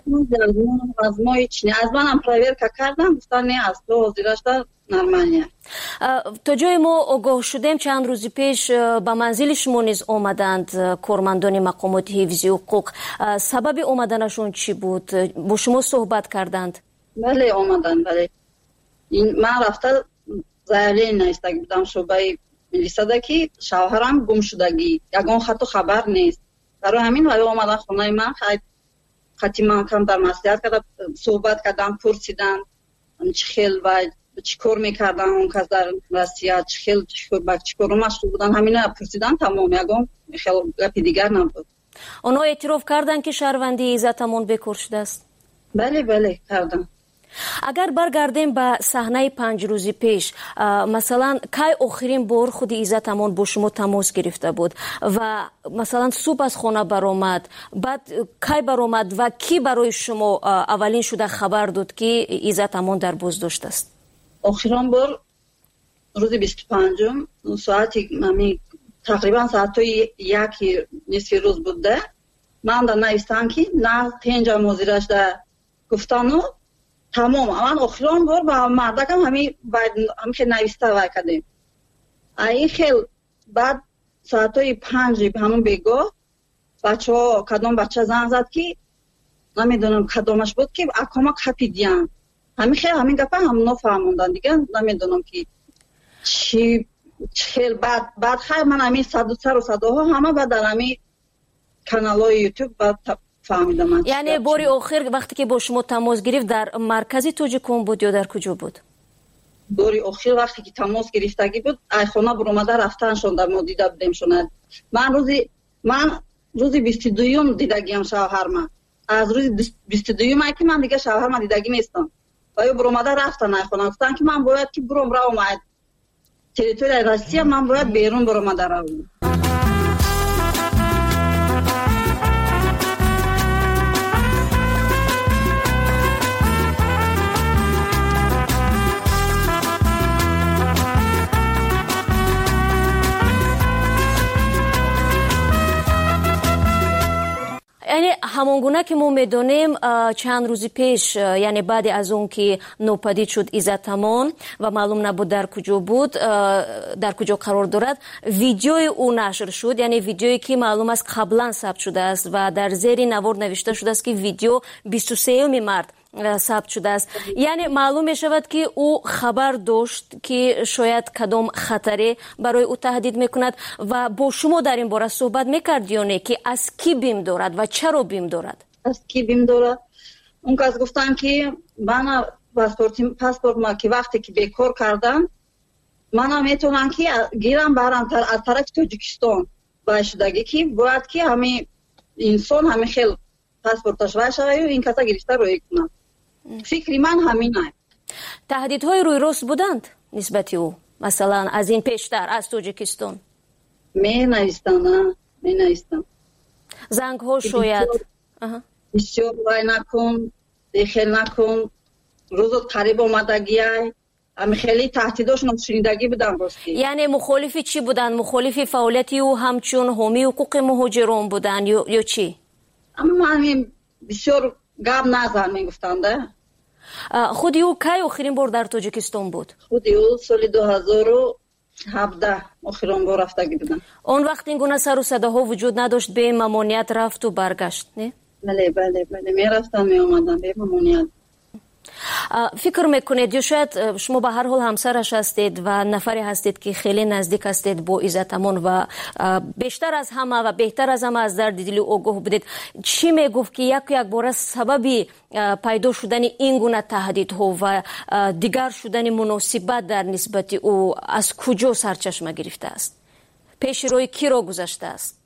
C: از ما هیچ نه، از من هم پراویر که کردم گفتن نه از تو حاضرش در نرمانیه.
A: تا جای ما آگاه شدیم چند روزی پیش به منزل شما نیز آمدند کارمندان مقامات حفظی حقوق. سبب آمدنشون چی بود؟ با شما صحبت کردند؟
C: بله آمدن. بله این من رفته زایلی نیستگی بودم شعبه میلیساده که شوهرم گم شدگی یگان خط خبر نیست. برای همین ولی آمدن خونه من خیلی خطی من کم در مسئولیت کردم، صحبت کردم، پرسیدن چه خیل و چی کار میکردن اون کس در روسیه، چه خیل چی کار مشغول بودن، همین پرسیدن تمام. یگان خیلی گپی دیگر نبود.
A: اونا اعتراف کردن که شهروندی عزتمون بیکار شده است؟
C: بله بله کردن.
A: اگر برگردیم به صحنه پنج روزی پیش، مثلا کی آخرین بار خود عزتمون با شما تماس گرفته بود و مثلا صبح از خانه برآمد، بعد کی برآمد و کی برای شما اولین شده خبر داد که عزتمون در بازداشت است؟
C: آخرین بار روز بیست و پنجم ساعتی ممی تقریبا ساعت یک نصف روز بوده. من در نویستم که نه پنج موزیرش در گفتانو تمام من آخرین بار با مردکم همین باید همین خیلی نویسته وای کردیم. این خیلی بعد ساعتای پنج همون بگاه بچه ها کدام بچه زن زد که نمیدونم کدامش بود که اکاما کپیدیم. همین خیلی همین گفه هم نفهموندن دیگه، نمیدونم که چی خیلی بعد بعد خیلی من همین صد سر و صداها همه بعد در همین کانال های یوتیوب بعد فهمیدم.
A: یعنی باری آخر وقتی که با شما تماس گرفت در مرکزی توجیکون بود یا در کجا بود؟
C: باری آخر وقتی که تماس گرفتگی بود ای خانه برآمده رفتن شون در ما دیده بودیم شون. من روزی من روزی بیست و دوم دیدگیم شوهر من. از روز بیست و دوم که من دیگه شوهر من دیدگی نیستم. و یا برآمده رفتن ای خانه گفتن که من باید که برام را اومد تریتوری روسیه، من باید بیرون برآمده روم.
A: یعنی همون گونه که ما میدونیم چند روز پیش، یعنی بعد از اون که نوپدید شد عزت امان و معلوم نبود در کجا بود، در کجا قرار دارد، ویدیوی او نشر شد، یعنی ویدیویی که معلوم است قبلا ثبت شده است و در زیر نوار نوشته شده است که ویدیو بیست و سوم مارس ثبت شده است. یعنی معلوم می شود که او خبر داشت که شاید کدام خطری برای او تهدید میکند و با شما در این باره صحبت میکرد یا نه که از کی بیم دارد و چرا بیم دارد؟
C: از کی بیم دارد؟ اون کس گفتن که من پاسپورت پاسپورت ما که وقتی که بیکار کردم من میتونم که گیرم برام از طرف تاجیکستان باشدگی که باید که همه انسان همه خیلی پاسپورتش باشه و این کسا گرفته روی کنم. فکری من همینه.
A: تهدیدهای روی راست بودند نسبت او، مثلا از این پیشتر از تاجیکستان؟
C: می نویستن نه می نویستن
A: زنگ ها شاید
C: بسیار رای نکن بخیل نکن روزت قریب آمدگی های همه خیلی تهدیداشون شنیدگی بودن راستی.
A: یعنی مخالفی چی بودن؟ مخالفی فعالیتی او همچون حامی حقوق مهاجران بودن یا, یا چی؟
C: اما من بسیار گاب نزن میگفتن ده.
A: خودی او کی آخرین بار در تاجیکستان بود؟
C: خودی او سال دو هزار و هفده آخرین بار رفتگی بودن.
A: اون وقت این گونه سر و صداها وجود نداشت، به ممانعت رفت و برگشت نه؟
C: بله بله بله می رفتم می آمدم به ممانعت.
A: فکر میکنید یا شاید شما به هر حال همسرش هستید و نفری هستید که خیلی نزدیک هستید با عزت امان و بیشتر از همه و بهتر از همه از درد دل آگاه بودید، چی میگفت که یک یک بار سببی پیدا شدن این گونه تهدیدها و دیگر شدن مناسبت در نسبت او از کجا سرچشمه گرفته است؟ پیش روی کی را گذاشته است؟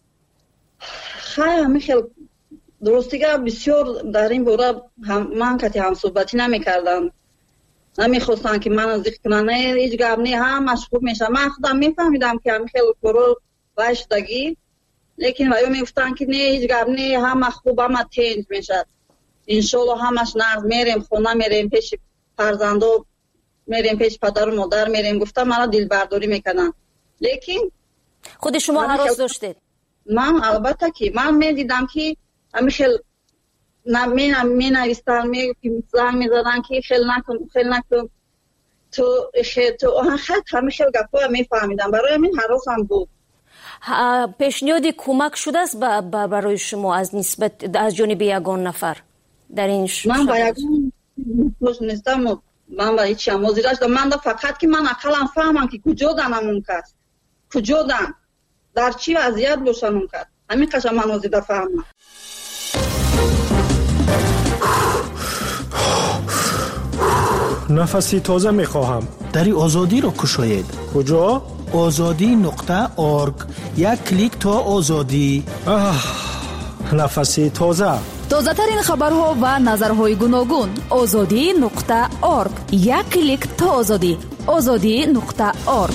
C: خیلی خیلی درستیگه بسیار در این باره هم من کتی هم صحبتی نمی کردم، نمی خواستن که من از ذکر کنن، هیچ گب نی هم مشغول میشم. من خودم می فهمیدم که هم خیلی کرو باشدگی، لیکن ویو می گفتن که نه هیچ گب نی هم خوب هم تنج میشد، انشالله همش نرد میریم خونه میریم پیش فرزندو میریم پیش پدر و مادر میریم. گفتم مرا دل برداری میکنن، لیکن
A: خود شما هراس داشتید؟
C: من البته که من می دیدم که همه خیلی می نویستن می زنگ می زدن که خیلی نکن خیلی نکن تو خیلی تو خیلی همه خیلی گفت می فهمیدم، برای من حراس هم بود.
A: پیشنهادی کمک شده است برای شما از نسبت از جانب یگان نفر در این
C: من با یگان خوش نیستم، من با هیچ هم موزیرش دارم. من فقط که من اقلم فهمم که کجا دنم اون کس کجا دن در چی وضعیت باشن اون کس، همین قشم من موزیده فهمم.
Q: نفسی تازه میخواهم.
S: دری آزادی رو کشاید.
Q: کجا؟
S: آزادی نقطه ارگ. یک کلیک تا آزادی.
Q: نفسی تازه.
K: تازه ترین خبرها و نظرهای گوناگون. آزادی نقطه ارگ. یک کلیک تا آزادی. آزادی نقطه ارگ.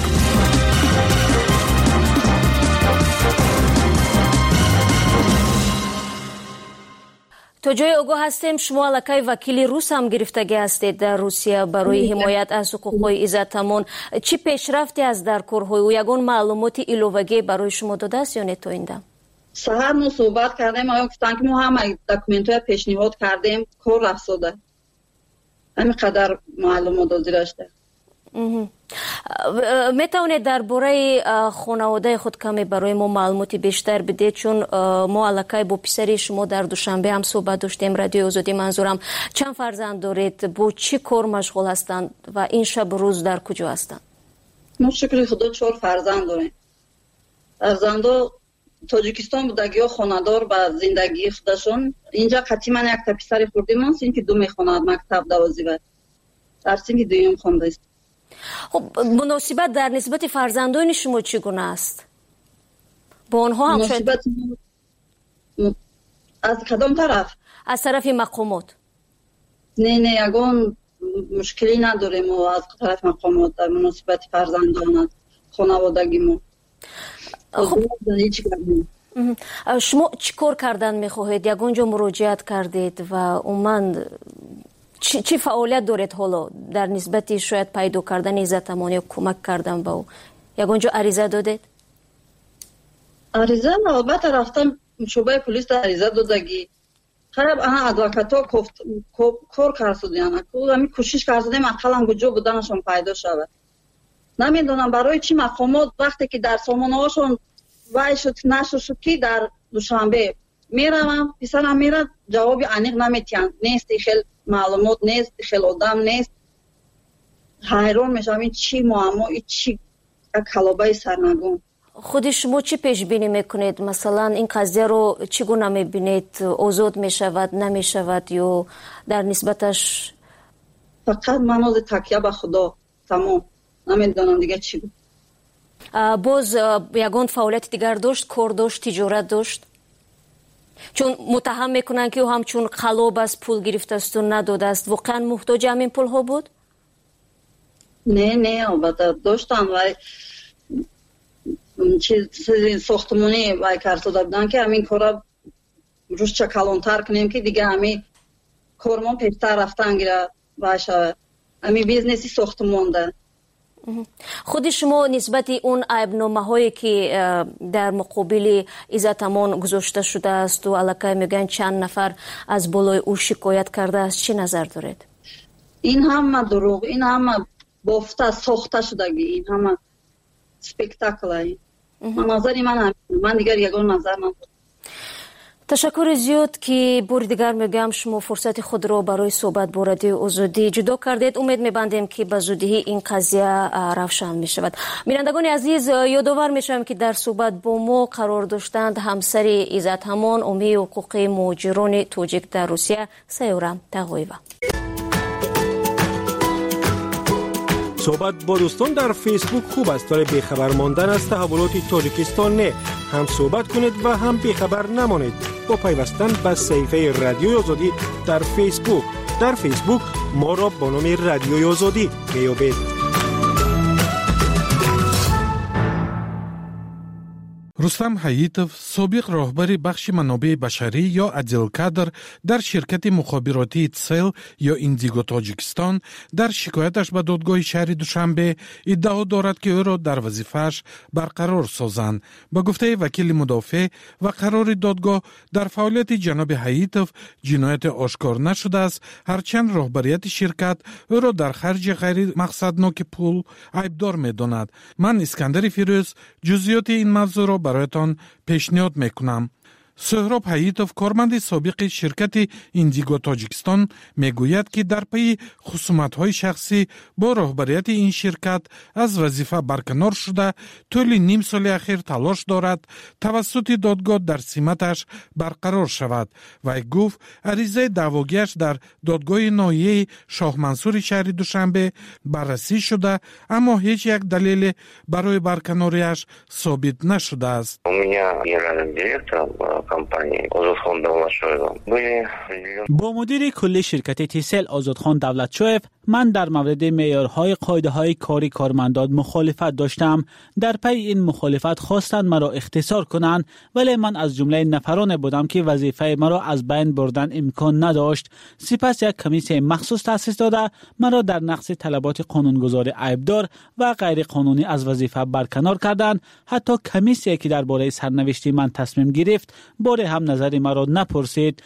A: تا جای آگاه هستیم شما علاقه وکیل روس هم گرفتگی هستید در روسیه برای حمایت از حقوقهای عزت امان. چی پیشرفتی از در کارهای او؟ یگان معلومات ایلوگی برای شما داده است یا نه تا این دم؟
C: سهر ما صحبت کردیم، آیا گفتن که ما هم دکومنت‌های پیشنهاد کردیم کار رفت شده، همین قدر معلومات داده داشته.
A: می توانید درباره خانواده خود کمی برای ما معلوماتی بیشتر بدید؟ چون ما علاقه با پسری شما در دوشنبه هم صحبت داشتیم، رادیو آزادی. منظورم چند فرزند دارید، با چی کار مشغول هستند و این شب روز در کجا هستند؟
C: ما شکر خدا چهار فرزند داریم. فرزندا تاجیکستان بودگی ها خاندار و زندگی خودشون. اینجا قطعی من یک تا پسر خوردیم، من سینک دو میخواند مکتب دوازی بر در سینک دویم خونده است.
A: خب مناسبت در نسبت فرزندان شما چگونه است؟ با آنها هم شاید
C: م... از کدام طرف؟
A: از طرف مقامات.
C: نه نه یگان مشکلی نداریم و از طرف مقامات در مناسبت فرزندان خانوادگی ما.
A: خب شما چی کار کردن میخواهید؟ یگان جا مراجعت کردید و اومد چی, چی فعالیت دارید حالا در نسبت شاید پیدا کردن عزت امان یا کمک کردن با او؟ یگان جا عریضه دادید؟
C: عریضه البته رفتم شعبه پلیس عریضه دادگی خراب انا ادوکاتا گفت کار کردن همین کوشش کردیم اقلا کجا بودنشون پیدا شود نمیدونم برای چی مقامات وقتی که در سامانه‌هاشون وای شد نشد شد که در دوشنبه میروم پسرم میره جواب انیق نمیتین نیست خیلی معلومات نیست خیلی آدم نیست حیران میشم این چی معما این چی کلابه سرنگون.
A: خود شما چی پیش بینی میکنید؟ مثلا این قضیه رو چگونه میبینید؟ آزاد میشود نمیشود یا در نسبتش؟
C: فقط من از تکیه به خدا تمام نمیدونم دیگه چی بود.
A: باز یگان فعالیت دیگر داشت؟ کار داشت؟ تجارت داشت؟ چون متهم میکنن که او همچون خلاب از پول گرفته است و نداده است. واقعا محتاج همین پول ها بود؟
C: نه نه البته داشتن ولی چیز ساختمانی وای کرده بودن که همین کارا روش چه کلانتر کنیم که دیگه همین کارمان پیشتر رفتن گیره باشه همین بیزنسی ساختمان ده.
A: خود شما نسبت اون عیبنامه هایی که در مقابل عزت امان گذاشته شده است و علاقه میگن چند نفر از بالای او شکایت کرده است چی نظر دارید؟
C: این همه دروغ، این همه بافته ساخته شدگی، این همه سپیکتاکل هایی. نظری من هم من دیگر یگان نظر من بود.
A: تشکر زیاد که بار دیگر میگم شما فرصت خود را برای صحبت با رادیو آزادی جدا کردید. امید میبندیم که به زودی این قضیه روشن میشود. بینندگان عزیز یادآور میشم که در صحبت با ما قرار داشتند همسر عزت امان امی حقوق مهاجران تاجیک در روسیه سیورم تقویبه.
Q: صحبت با دوستان در فیسبوک خوب است ولی بیخبر ماندن از تحولات تاجیکستان نه. هم صحبت کنید و هم بیخبر نمانید با پیوستن به صفحه رادیوی آزادی در فیسبوک. در فیسبوک ما را با نام رادیوی آزادی میابید.
T: رستم حییتوف سابق راهبر بخش منابع بشری یا ادیل کادر در شرکت مخابراتی تسل یا ایندیگو تاجیکستان در شکایتش به دادگاه شهر دوشنبه ادعا دارد که او را در وظیفه‌اش برقرار سازند. با گفته وکیل مدافع و قرار دادگاه در فعالیت جناب حییتوف جنایت آشکار نشده است، هرچند راهبریت شرکت او را در خرج غیر مقصدناک پول عیبدار می‌داند. من اسکندر فیروز جزئیات این موضوع را برایتان پیشنهاد میکنم. سهراب حییتوف کارمند سابق شرکت ایندیگو تاجیکستان میگوید که در پی خصومت‌های شخصی با راهبریت این شرکت از وظیفه برکنار شده طول نیم سال اخیر تلاش دارد توسط دادگاه در سمتش برقرار شود و گفت عریضه دعواگیش در دادگاه ناحیه شاه منصور شهر دوشنبه بررسی شده اما هیچ یک دلیل برای برکناریش ثابت نشده است.
D: با مدیر کلی شرکت تیسل آزادخان دولتشویف من در مورد معیارهای قاعده‌های کاری کارمندان مخالفت داشتم. در پی این مخالفت خواستند مرا اختصار کنند ولی من از جمله نفران بودم که وظیفه مرا از بین بردن امکان نداشت. سپس یک کمیسیون مخصوص تأسیس داده مرا در نقض طلبات قانونگذار عیبدار و غیر قانونی از وظیفه برکنار کردند. حتی کمیسیونی که درباره سرنوشت من تصمیم گرفت بار هم نظر مرا نپرسید.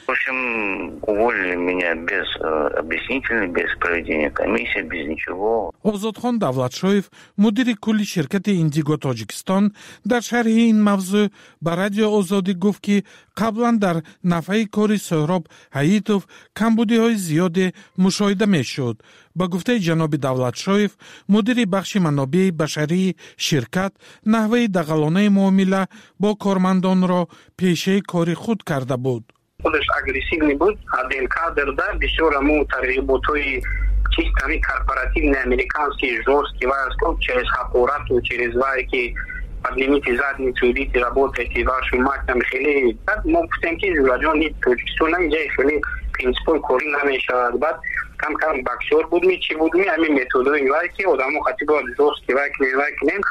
T: آزادخان دولتشویف مدیر کلی شرکت ایندیگو تاجیکستان در شرح این موضوع به رادیو آزادی گفت که قبلا در نفع کار سهراب حییتوف کمبودی‌های زیاد مشاهده می‌شد. با گفته جناب دولتشویف مدیر بخش منابع بشری شرکت نحوه دغلانه معامله با کارمندان را پیشه کاری خود کرده بود.
U: خودش اگریسیو بود. ادیل کادر در بسیار مو ترغیباتوی سیستمی کارپوراتیو امریکانسکی жесткий васков через аппарату через вайки поднимите задницу идите работайте вашу мать там خیلی так ما گفتیم که راجونی توجیکستان اینجا خیلی پرینسیپل کاری نمیشود. بعد کم کم بخشور بود می چی بود می همین متدوی وای که آدمو خاطی با جوست که وای که وای که نمیخوای.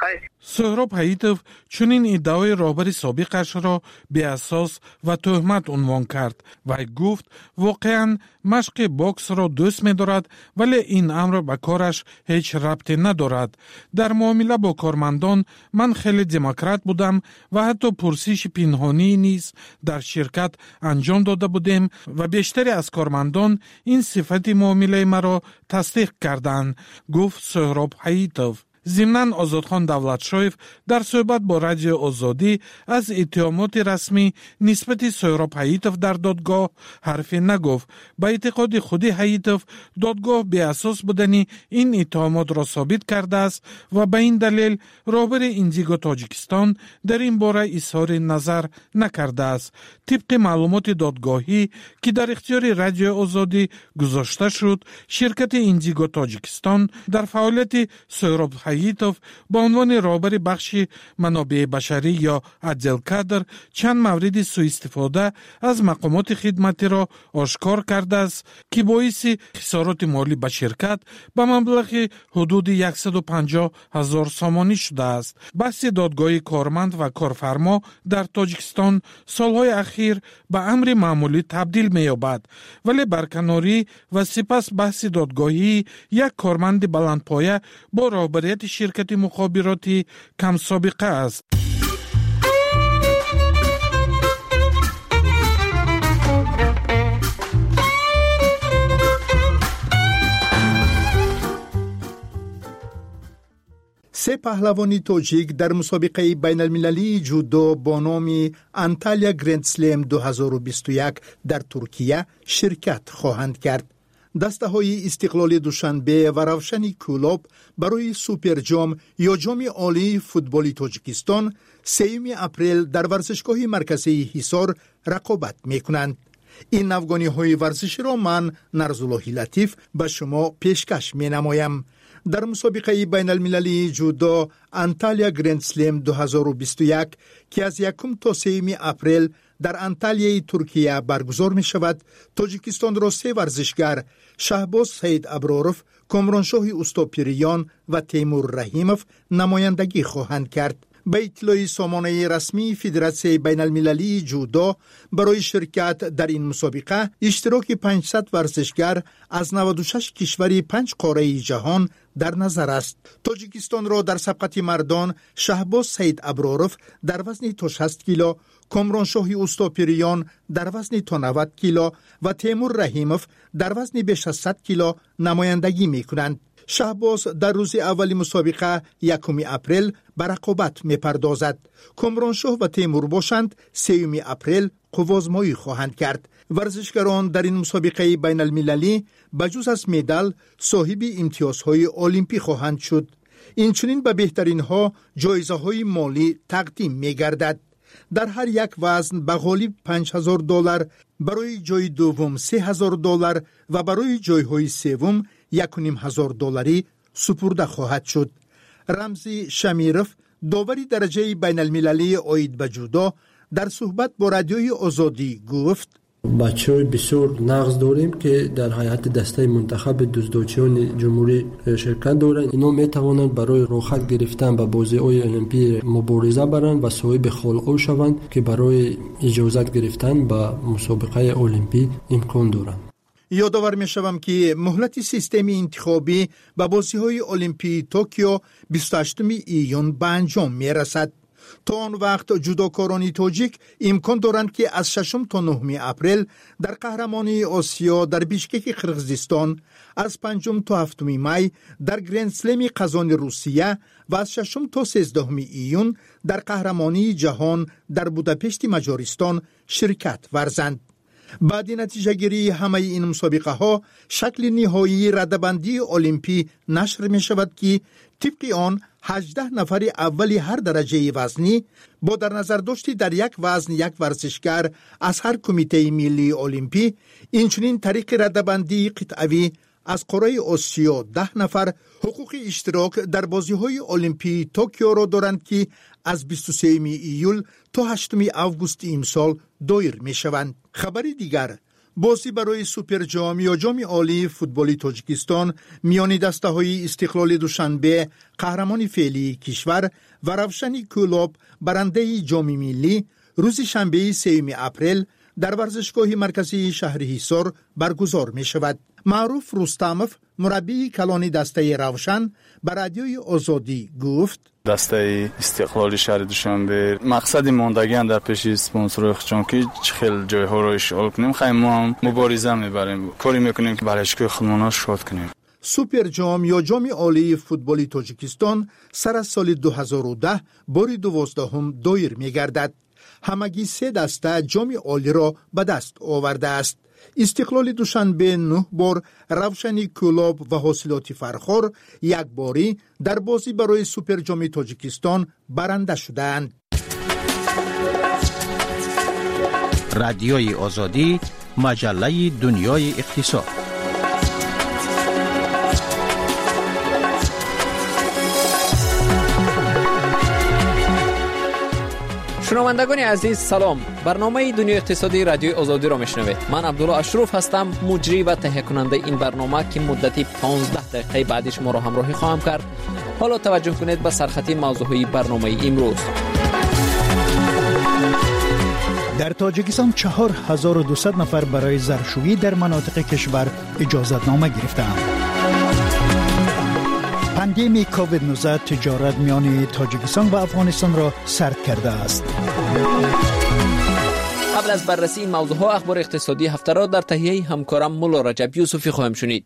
T: سهراب حییتوف چنین ادعای راهبر سابقش را بی‌اساس و تهمت عنوان کرد و گفت واقعاً مشق باکس را دوست می‌دارد ولی این امر به کارش هیچ ربطی ندارد. در معامله با کارمندان من خیلی دموکرات بودم و حتی پرسش پنهانی نیز در شرکت انجام داده بودیم و بیشتری از کارمندان این صفت معامله مرا تصدیق کردند، گفت سهراب حییتوف. ضمناً آزادخان دولتشویف در صحبت با رادیو آزادی از اتهامات رسمی نسبت سهراب حییتوف در دادگاه حرفی نگفت. به اعتقاد خود حییتوف دادگاه بی اساس بودنی این اتهامات را ثابت کرده است و به این دلیل راهبر ایندیگو تاجیکستان در این باره اظهار نظر نکرده است. طبق معلومات دادگاهی که در اختیار رادیو آزادی گذاشته شد، شرکت ایندیگو تاجیکستان در فعالیت سهراب حییتوف با عنوان راهبر بخش منابع بشری یا عدل کادر چند مورد سوء استفاده از مقامات خدمتی را آشکار کرده است که باعث خسارات مالی به شرکت به مبلغ حدود صد و پنجاه هزار سامانی شده است. بحث دادگاه کارمند و کارفرما در تاجیکستان سالهای اخیر به امر معمولی تبدیل می‌یابد، ولی برکناری و سپس بحث دادگاهی یک کارمند بلندپایه با راهبریت شرکت مخابراتی کم سابقه است.
P: سه پهلوانی تاجیک در مسابقه بین المللی جودو با نام انتالیا گرند سلم دو هزار و بیست و یک در ترکیه شرکت خواهند کرد. دسته های استقلال دوشنبه و روشن کولوب برای سوپر جام یا جام عالی فوتبال تاجیکستان سوم اپریل در ورزشگاه مرکزی حصار رقابت میکنند. این افغانی های ورزشی را من نرزالله لطیف به شما پیشکش می نمایم. در مسابقه بین المللی جودو انتالیا گرند سلم دو هزار و بیست و یک که از یکم تا سوم اپریل در انتالیای ترکیه برگزار می شود، تاجیکستان را سه ورزشگر شهباز سید ابراروف، کامرانشاه اوستاپیریان و تیمور رحیموف نمایندگی خواهند کرد. به اطلاع سامانه رسمی فدراسیون بین المللی جودو برای شرکت در این مسابقه اشتراک پانصد ورزشگر از نود و شش کشور پنج قاره جهان در نظر است. تاجیکستان را در سبقت مردان شهباز سید ابراروف در وزن تا شصت کیلو، کامرانشاه اوستاپیریان در وزن تا نود کیلو و تیمور رحیموف در وزن بیش از صد کیلو نمایندگی می کنند. شهباز در روز اول مسابقه یکم اپریل به رقابت می پردازد. کامرانشاه و تیمور باشند سوم اپریل قوازمایی خواهند کرد. ورزشگران در این مسابقه بین المللی بجز از مدال صاحب امتیازهای المپی خواهند شد. اینچنین به بهترین ها جایزه های مالی تقدیم می گردد. در هر یک وزن به غالب پنج هزار دلار، برای جای دوم سه هزار دلار و برای جایهای سوم یک و نیم هزار دلاری سپرده خواهد شد. رمزی شمیرف، داوری درجه بین المللی عاید به جودو، در صحبت با رادیوی آزادی گفت:
I: بچه‌های بسیار نقص داریم که در هیئت دسته منتخب دزدچیان جمهوری شرکت دارند. اینا میتوانند برای راحت گرفتن به بازی‌های المپی مبارزه برند و صاحب خلع شوند که برای اجازت گرفتن به مسابقه المپی امکان دارند.
P: یادآور می‌شوم که مهلت سیستم انتخابی به بازی‌های المپی توکیو بیست و هشتم ایون به انجام می‌رسد. تا آن وقت جودوکاران تاجیک امکان دارند که از ششم تا نهم اپریل در قهرمانی آسیا در بیشکک قرقیزستان، از پنجم تا هفتم می در گرند سلم قزان روسیه و از ششم تا سیزدهم ایون در قهرمانی جهان در بوداپشت مجارستان شرکت ورزند. بعد نتیجه گیری همه این مسابقه ها شکل نهایی ردبندی المپی نشر می شود که طبق آن هجده نفر اولی هر درجه وزنی با در نظر داشتی در یک وزن یک ورزشگر از هر کمیته ملی المپی، اینچنین طریق ردبندی قطعوی از قاره آسیا ده نفر حقوق اشتراک در بازی‌های المپی توکیو را دارند که از بیست و سوم ایول تا هشتم آگوست امسال دایر می‌شوند. خبر دیگر،
J: بازی برای سوپر جام یا جام عالی فوتبالی تاجیکستان میان دسته‌های استقلال دوشنبه قهرمان فعلی کشور و روشن کلوب برنده جام ملی روز شنبه سوم اپریل در ورزشگاه مرکزی شهر حصار برگزار می شود. معروف رستمов مربی کلان دسته روشن به رادیوی آزادی گفت
V: دسته استقلال شهر دوشنبه مقصد ماندگی در پیش اسپانسر چون که خیلی جای‌ها رو اشغال کنیم، خیلی ما هم مبارزه میبریم، کاری میکنیم که ورزشگاه خودمون شاد کنیم.
J: سوپر جام یا جام عالی فوتبالی تاجیکستان سر از سال دو هزار و ده بار دوازدهم دایر میگردد. همگی سه دسته جام عالی را به دست آورده است. استقلال دوشنبه نه بار، روشنی کلوب و حاصلات فرخار یک باری در بازی برای سوپر جام تاجیکستان برنده شدند.
W: رادیوی آزادی، مجله دنیای اقتصاد.
H: شنوندگان عزیز سلام، برنامه دنیای اقتصادی رادیوی آزادی را میشنوید. من عبدالله اشرف هستم، مجری و تهیه کننده این برنامه که مدتی پانزده دقیقه بعدش ما را همراهی خواهم کرد. حالا توجه کنید به سرخطی موضوعی برنامه امروز.
P: در تاجیکستان چهار هزار و دویست نفر برای زرشویی در مناطق کشور اجازت نامه گرفتند. پاندمی کووید نوزده تجارت میان تاجیکستان و افغانستان را سرد کرده است.
H: قبل از بررسی این موضوع ها اخبار اقتصادی هفته را در تهیه همکارم مولا رجب یوسفی خواهم شنید.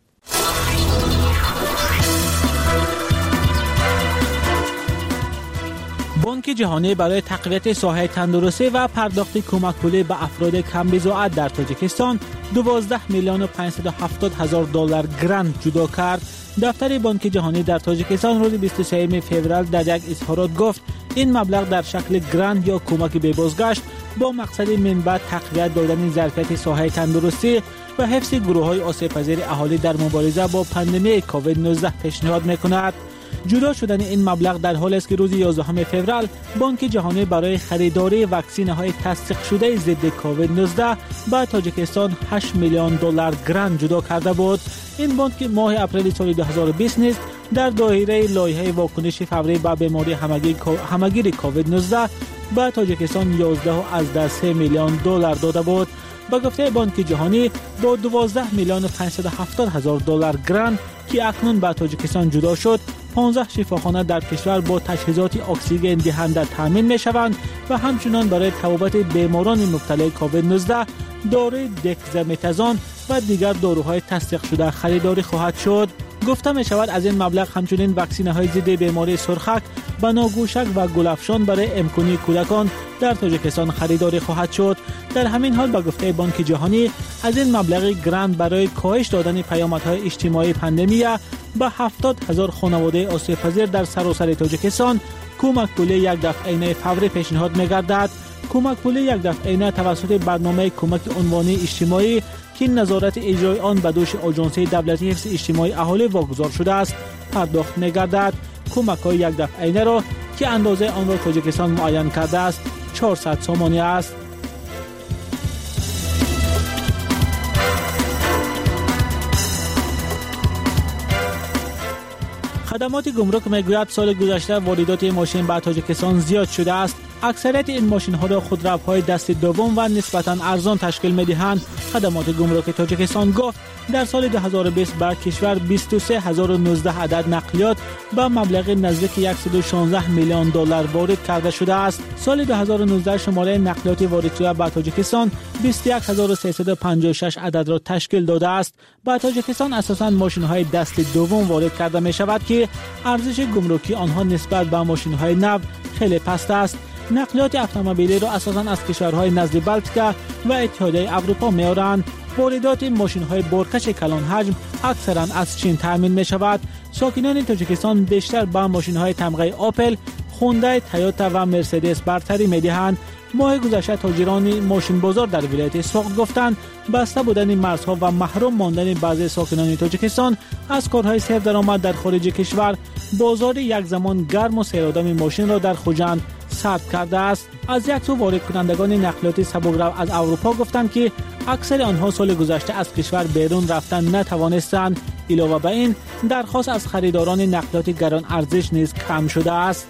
D: بانک جهانی برای تقویت ساحه تندرستی و پرداخت کمک پولی به افراد کم بضاعت در تاجیکستان دوازده میلیون و پانصد و هفتاد هزار دلار گرانت جدا کرد. دفتر بانک جهانی در تاجیکستان روز بیست و سوم فوریه در یک اظهارات گفت این مبلغ در شکل گرانت یا کمک به بازگشت با مقصد منبع تقویت دادن ظرفیت ساحه تندرستی و حفظ گروه‌های آسیب‌پذیر اهالی در مبارزه با پاندمی کووید نوزده پیشنهاد می‌کند. جدا شدن این مبلغ در حالی است که روز یازدهم فوریه بانک جهانی برای خریداری واکسین‌های تصدیق شده ضد کووید نوزده به تاجیکستان هشت میلیون دلار گرانت جدا کرده بود. این بانک ماه اپریل سال دو هزار و بیست نیز در دایره لایحه واکنش فوری به بیماری همگیر کووید نوزده به تاجیکستان یازده و سه میلیون دلار داده بود. با گفته بانک جهانی با دوازده میلیون و پانصد و هفتاد هزار دلار گرانت که اکنون به تاجیکستان جدا شد، پانزده شفاخانه در کشور با تجهیزات اکسیژن دهنده تامین می شوند و همچنان برای طبابت بیماران مبتلا کووید نوزده داروی دکزامتازون و دیگر داروهای تصدیق شده خریداری خواهد شد. گفته می شود از این مبلغ همچنین واکسینه های ضد بیماری سرخک، بناگوشک و گلافشان برای امکانی کودکان در تاجیکستان خریداری خواهد شد. در همین حال با گفته بانک جهانی از این مبلغ گرانت برای کاهش دادن پیامدهای اجتماعی پاندمی به هفتاد هزار خانواده آسیب‌پذیر در سراسر تاجیکستان کمک پولی یک دفعه فوری پیشنهاد می‌گردد. کمک پولی یک دفعه توسط برنامه کمک عنوانی اجتماعی که نظارت اجرای آن به دوش آژانس دولتی حفظ اجتماعی اهالی واگذار شده است پرداخت می‌گردد. کمک‌های یک دفعه را که اندازه آن را تاجیکستان معین کرده است چهارصد سومانی است. خدمات گمرک میگوید سال گذشته واردات ماشین به تاجیکستان زیاد شده است. اکثریت این ماشین ها را خودروهای دست دوم و نسبتاً ارزان تشکیل می‌دهند. خدمات گمرک تاجیکستان گفت در سال دو هزار و بیست به کشور بیست و سه هزار و نوزده عدد نقلیات با مبلغ نزدیک صد و شانزده میلیون دلار وارد کرده شده است. سال دو هزار و نوزده شماره نقلیات وارد شده به تاجیکستان بیست و یک هزار و سیصد و پنجاه و شش عدد را تشکیل داده است. به تاجیکستان اساساً ماشین‌های دست دوم وارد کرده می‌شود که ارزش گمرکی آنها نسبت به ماشین‌های نو خیلی پست است. نقلیات اتومبیلی را اساساً از کشورهای نزد بلتیکا و اتحادیه اروپا می‌آورند. واردات ماشین‌های بارکش کلان حجم اکثراً از چین تامین می‌شود. ساکنان تاجیکستان بیشتر به ماشین‌های تمغه آپل، هوندای، تویوتا و مرسدس برتری می‌دهند. ماه گذشته تاجران ماشین بازار در ولایت اسفاق گفتند بسته بودن مرزها و محروم ماندن بعضی ساکنان تاجیکستان از کارهای سرد درآمد در خارج کشور بازار یک زمان گرم و سیرآدم ماشین را در خوجند ثبت کرده است. از یک سو وارد کنندگان نقلیات سبکرو از اروپا گفتند که اکثر آنها سال گذشته از کشور بیرون رفتن نتوانستند. علاوه بر این درخواست از خریداران نقلیات گران ارزش نیز کم شده است.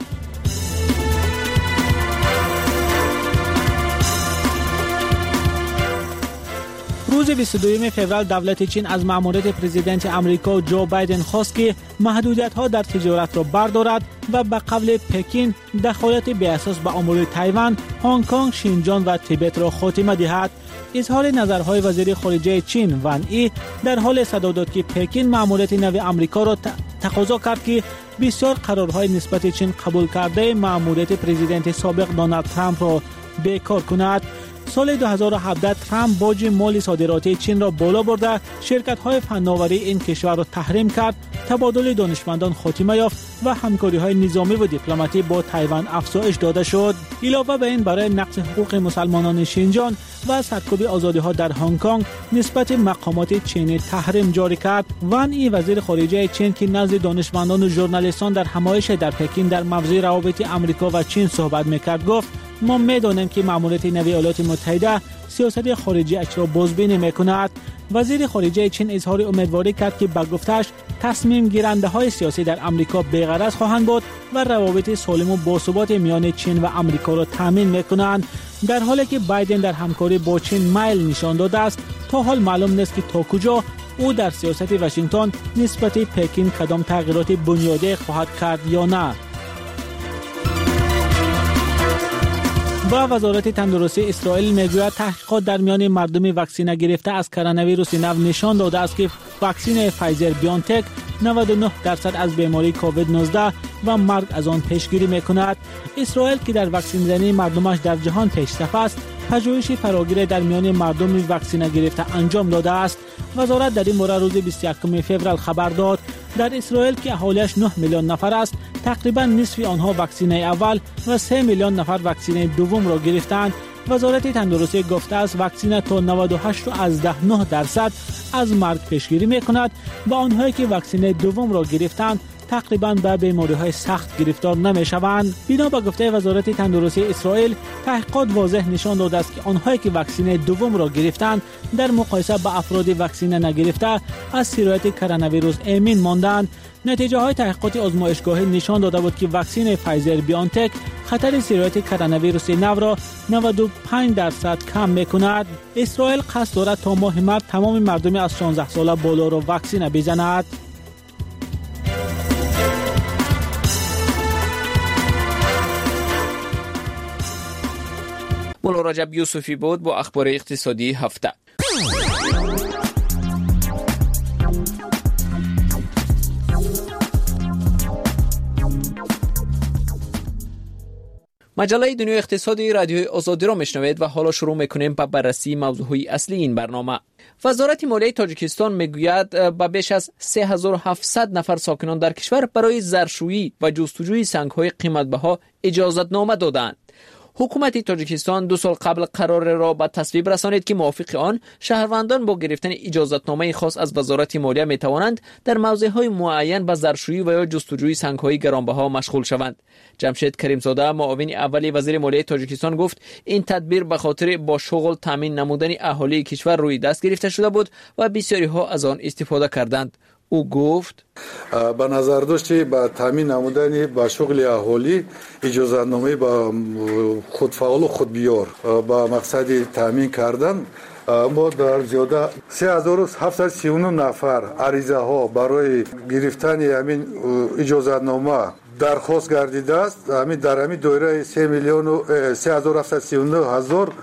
D: روز بیست و دوم فوریه دولت چین از مأموریت پرزیدنت آمریکا جو بایدن خواست که محدودیت‌ها در تجارت را بردارد و به قول پکین دخالت بی اساس به امور تایوان، هنگ کنگ، شینجان و تیبت را خاتمه دهد. اظهار نظرهای وزیر خارجه چین وان ای در حال صدا داد که پکین مأموریت نو آمریکا را تقاضا کرد که بسیار قرارهای نسبت چین قبول کرده مأموریت پرزیدنت سابق دونالد ترامپ را بیکار کند. سال دو هزار و هفده ترامپ باج مالی صادراتی چین را بالا برده، شرکت‌های فناوری این کشور را تحریم کرد، تبادل دانشمندان خاتمه یافت و همکاری‌های نظامی و دیپلماتی با تایوان افزایش داده شد. علاوه بر این برای نقض حقوق مسلمانان شینجان و سرکوب آزادی‌ها در هنگ کنگ نسبت مقامات چینی تحریم جاری کرد. وان ای وزیر خارجه چین که نزد دانشمندان و ژورنالیستان در همایش در پکین در موضوع روابط آمریکا و چین صحبت می‌کرد گفت: ما می‌دانیم که مأموریت نو ایالات متحده سیاست خارجی اش را بازبینی می‌کند. وزیر خارجه چین اظهار امیدواری کرد که به گفته‌اش تصمیم گیرنده‌های سیاسی در آمریکا بی‌غرض خواهند بود و روابط سالم و باثبات میان چین و آمریکا را تامین می‌کنند. در حالی که بایدن در همکاری با چین میل نشان داده است، تا حال معلوم نیست که تا کجا او در سیاست واشنگتن نسبت پکین کدام تغییرات بنیادی خواهد کرد یا نه. و وزارت تندرستی اسرائیل میگوید تحقیقات در میان مردم واکسینه گرفته از کرونا ویروس نو نشان داده است که واکسن فایزر بیونتک نود و نه درصد از بیماری کووید نوزده و مرگ از آن پیشگیری میکند. اسرائیل که در واکسین زنی مردمش در جهان پیشرفت است، پژوهشی فراگیر در میان مردم واکسینه گرفته انجام داده است. وزارت در این مورد روز بیست و یکم فوریه خبر داد در اسرائیل که اهالیش نه میلیون نفر است، تقریبا نصف آنها واکسینه اول و سه میلیون نفر واکسینه دوم را گرفتند. وزارت تندرستی گفته است واکسینه تا نود و هشت از ده نه درصد از مرگ پیشگیری میکند و آنهایی که واکسینه دوم را گرفتند تقریباً به بیماری‌های سخت گرفتار نمی‌شوند. بنا به گفته وزارت تندرستی اسرائیل، تحقیقات واضح نشان داده است که آنهایی که واکسن دوم را گرفتند در مقایسه با افراد واکسن نگرفته از سرایت کرونا ویروس امین ماندند. نتیجه های تحقیقات آزمایشگاهی نشان داده بود که واکسن فایزر بیونتک خطر سرایت کرونا ویروس نو را نود و پنج درصد کم می‌کند. اسرائیل قصد دارد تا ماه مارس تمام مردم از شانزده ساله بالا را واکسن بزند.
H: مولا رجب یوسفی بود با اخبار اقتصادی هفته. مجله دنیای اقتصادی رادیوی آزادی را میشنوید و حالا شروع میکنیم با بررسی موضوعی اصلی این برنامه. وزارت مالیه تاجیکستان میگوید به بیش از سه هزار و هفتصد نفر ساکنان در کشور برای زرشویی و جستجوی سنگ‌های قیمت‌بها اجازتنامه دادند. حکومت تاجیکستان دو سال قبل قرار را به تصویب رسانید که موافق آن شهروندان با گرفتن اجازتنامه خاص از وزارت مالیه می توانند در موضع‌های معین به زرشویی و یا جستجوی سنگ‌های گرانبها مشغول شوند. جمشید کریمزاده معاون اولی وزیر مالیه تاجیکستان گفت این تدبیر به خاطر با شغل تامین نمودن اهالی کشور روی دست گرفته شده بود و بسیاری ها از آن استفاده کردند. او گفت
L: با نظر داشتی با تامین نمودن با شغل اهالی اجازتنامه با خودفعال و خودبیار با مقصد تامین کردن ما در زیاده سه هزار و هفتصد و سی و نه نفر عریضه ها برای گرفتن همین اجازتنامه درخواست گردیده است. همین در همین دایره سه میلیون و سه هزار و هفتصد و سی و نه هزار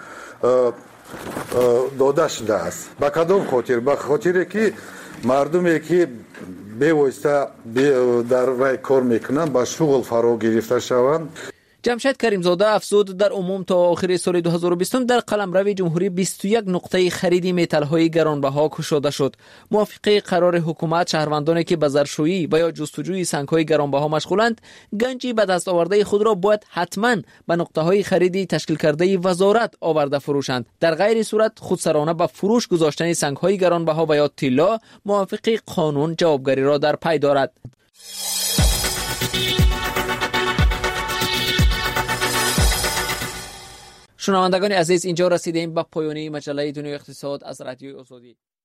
L: داده شده است. با کدام خاطر؟ با خاطر که مردمی که به واسطه در رای کار میکنن با شغل فرا گرفته شوند.
H: جمشید کریمزاده افزود در عموم تا آخر سال دو هزار و بیست در قلمرو جمهوری بیست و یک نقطه خرید متال‌های گرانبها گشوده شد. موافق قرار حکومت شهروندانی که به زرشویی و یا جستجوی سنگ‌های گرانبها مشغولند گنجی به دست آورده خود را باید حتماً به نقطه‌های خریدی تشکیل کرده وزارت آورده فروشند. در غیر صورت خودسرانه به فروش گذاشتن سنگ‌های گرانبها و یا طلا موافق قانون جوابگری را در پی دارد. شنوندگان عزیز، اینجا رسیدیم به پایان مجله دنیای اقتصاد از رادیوی آزادی.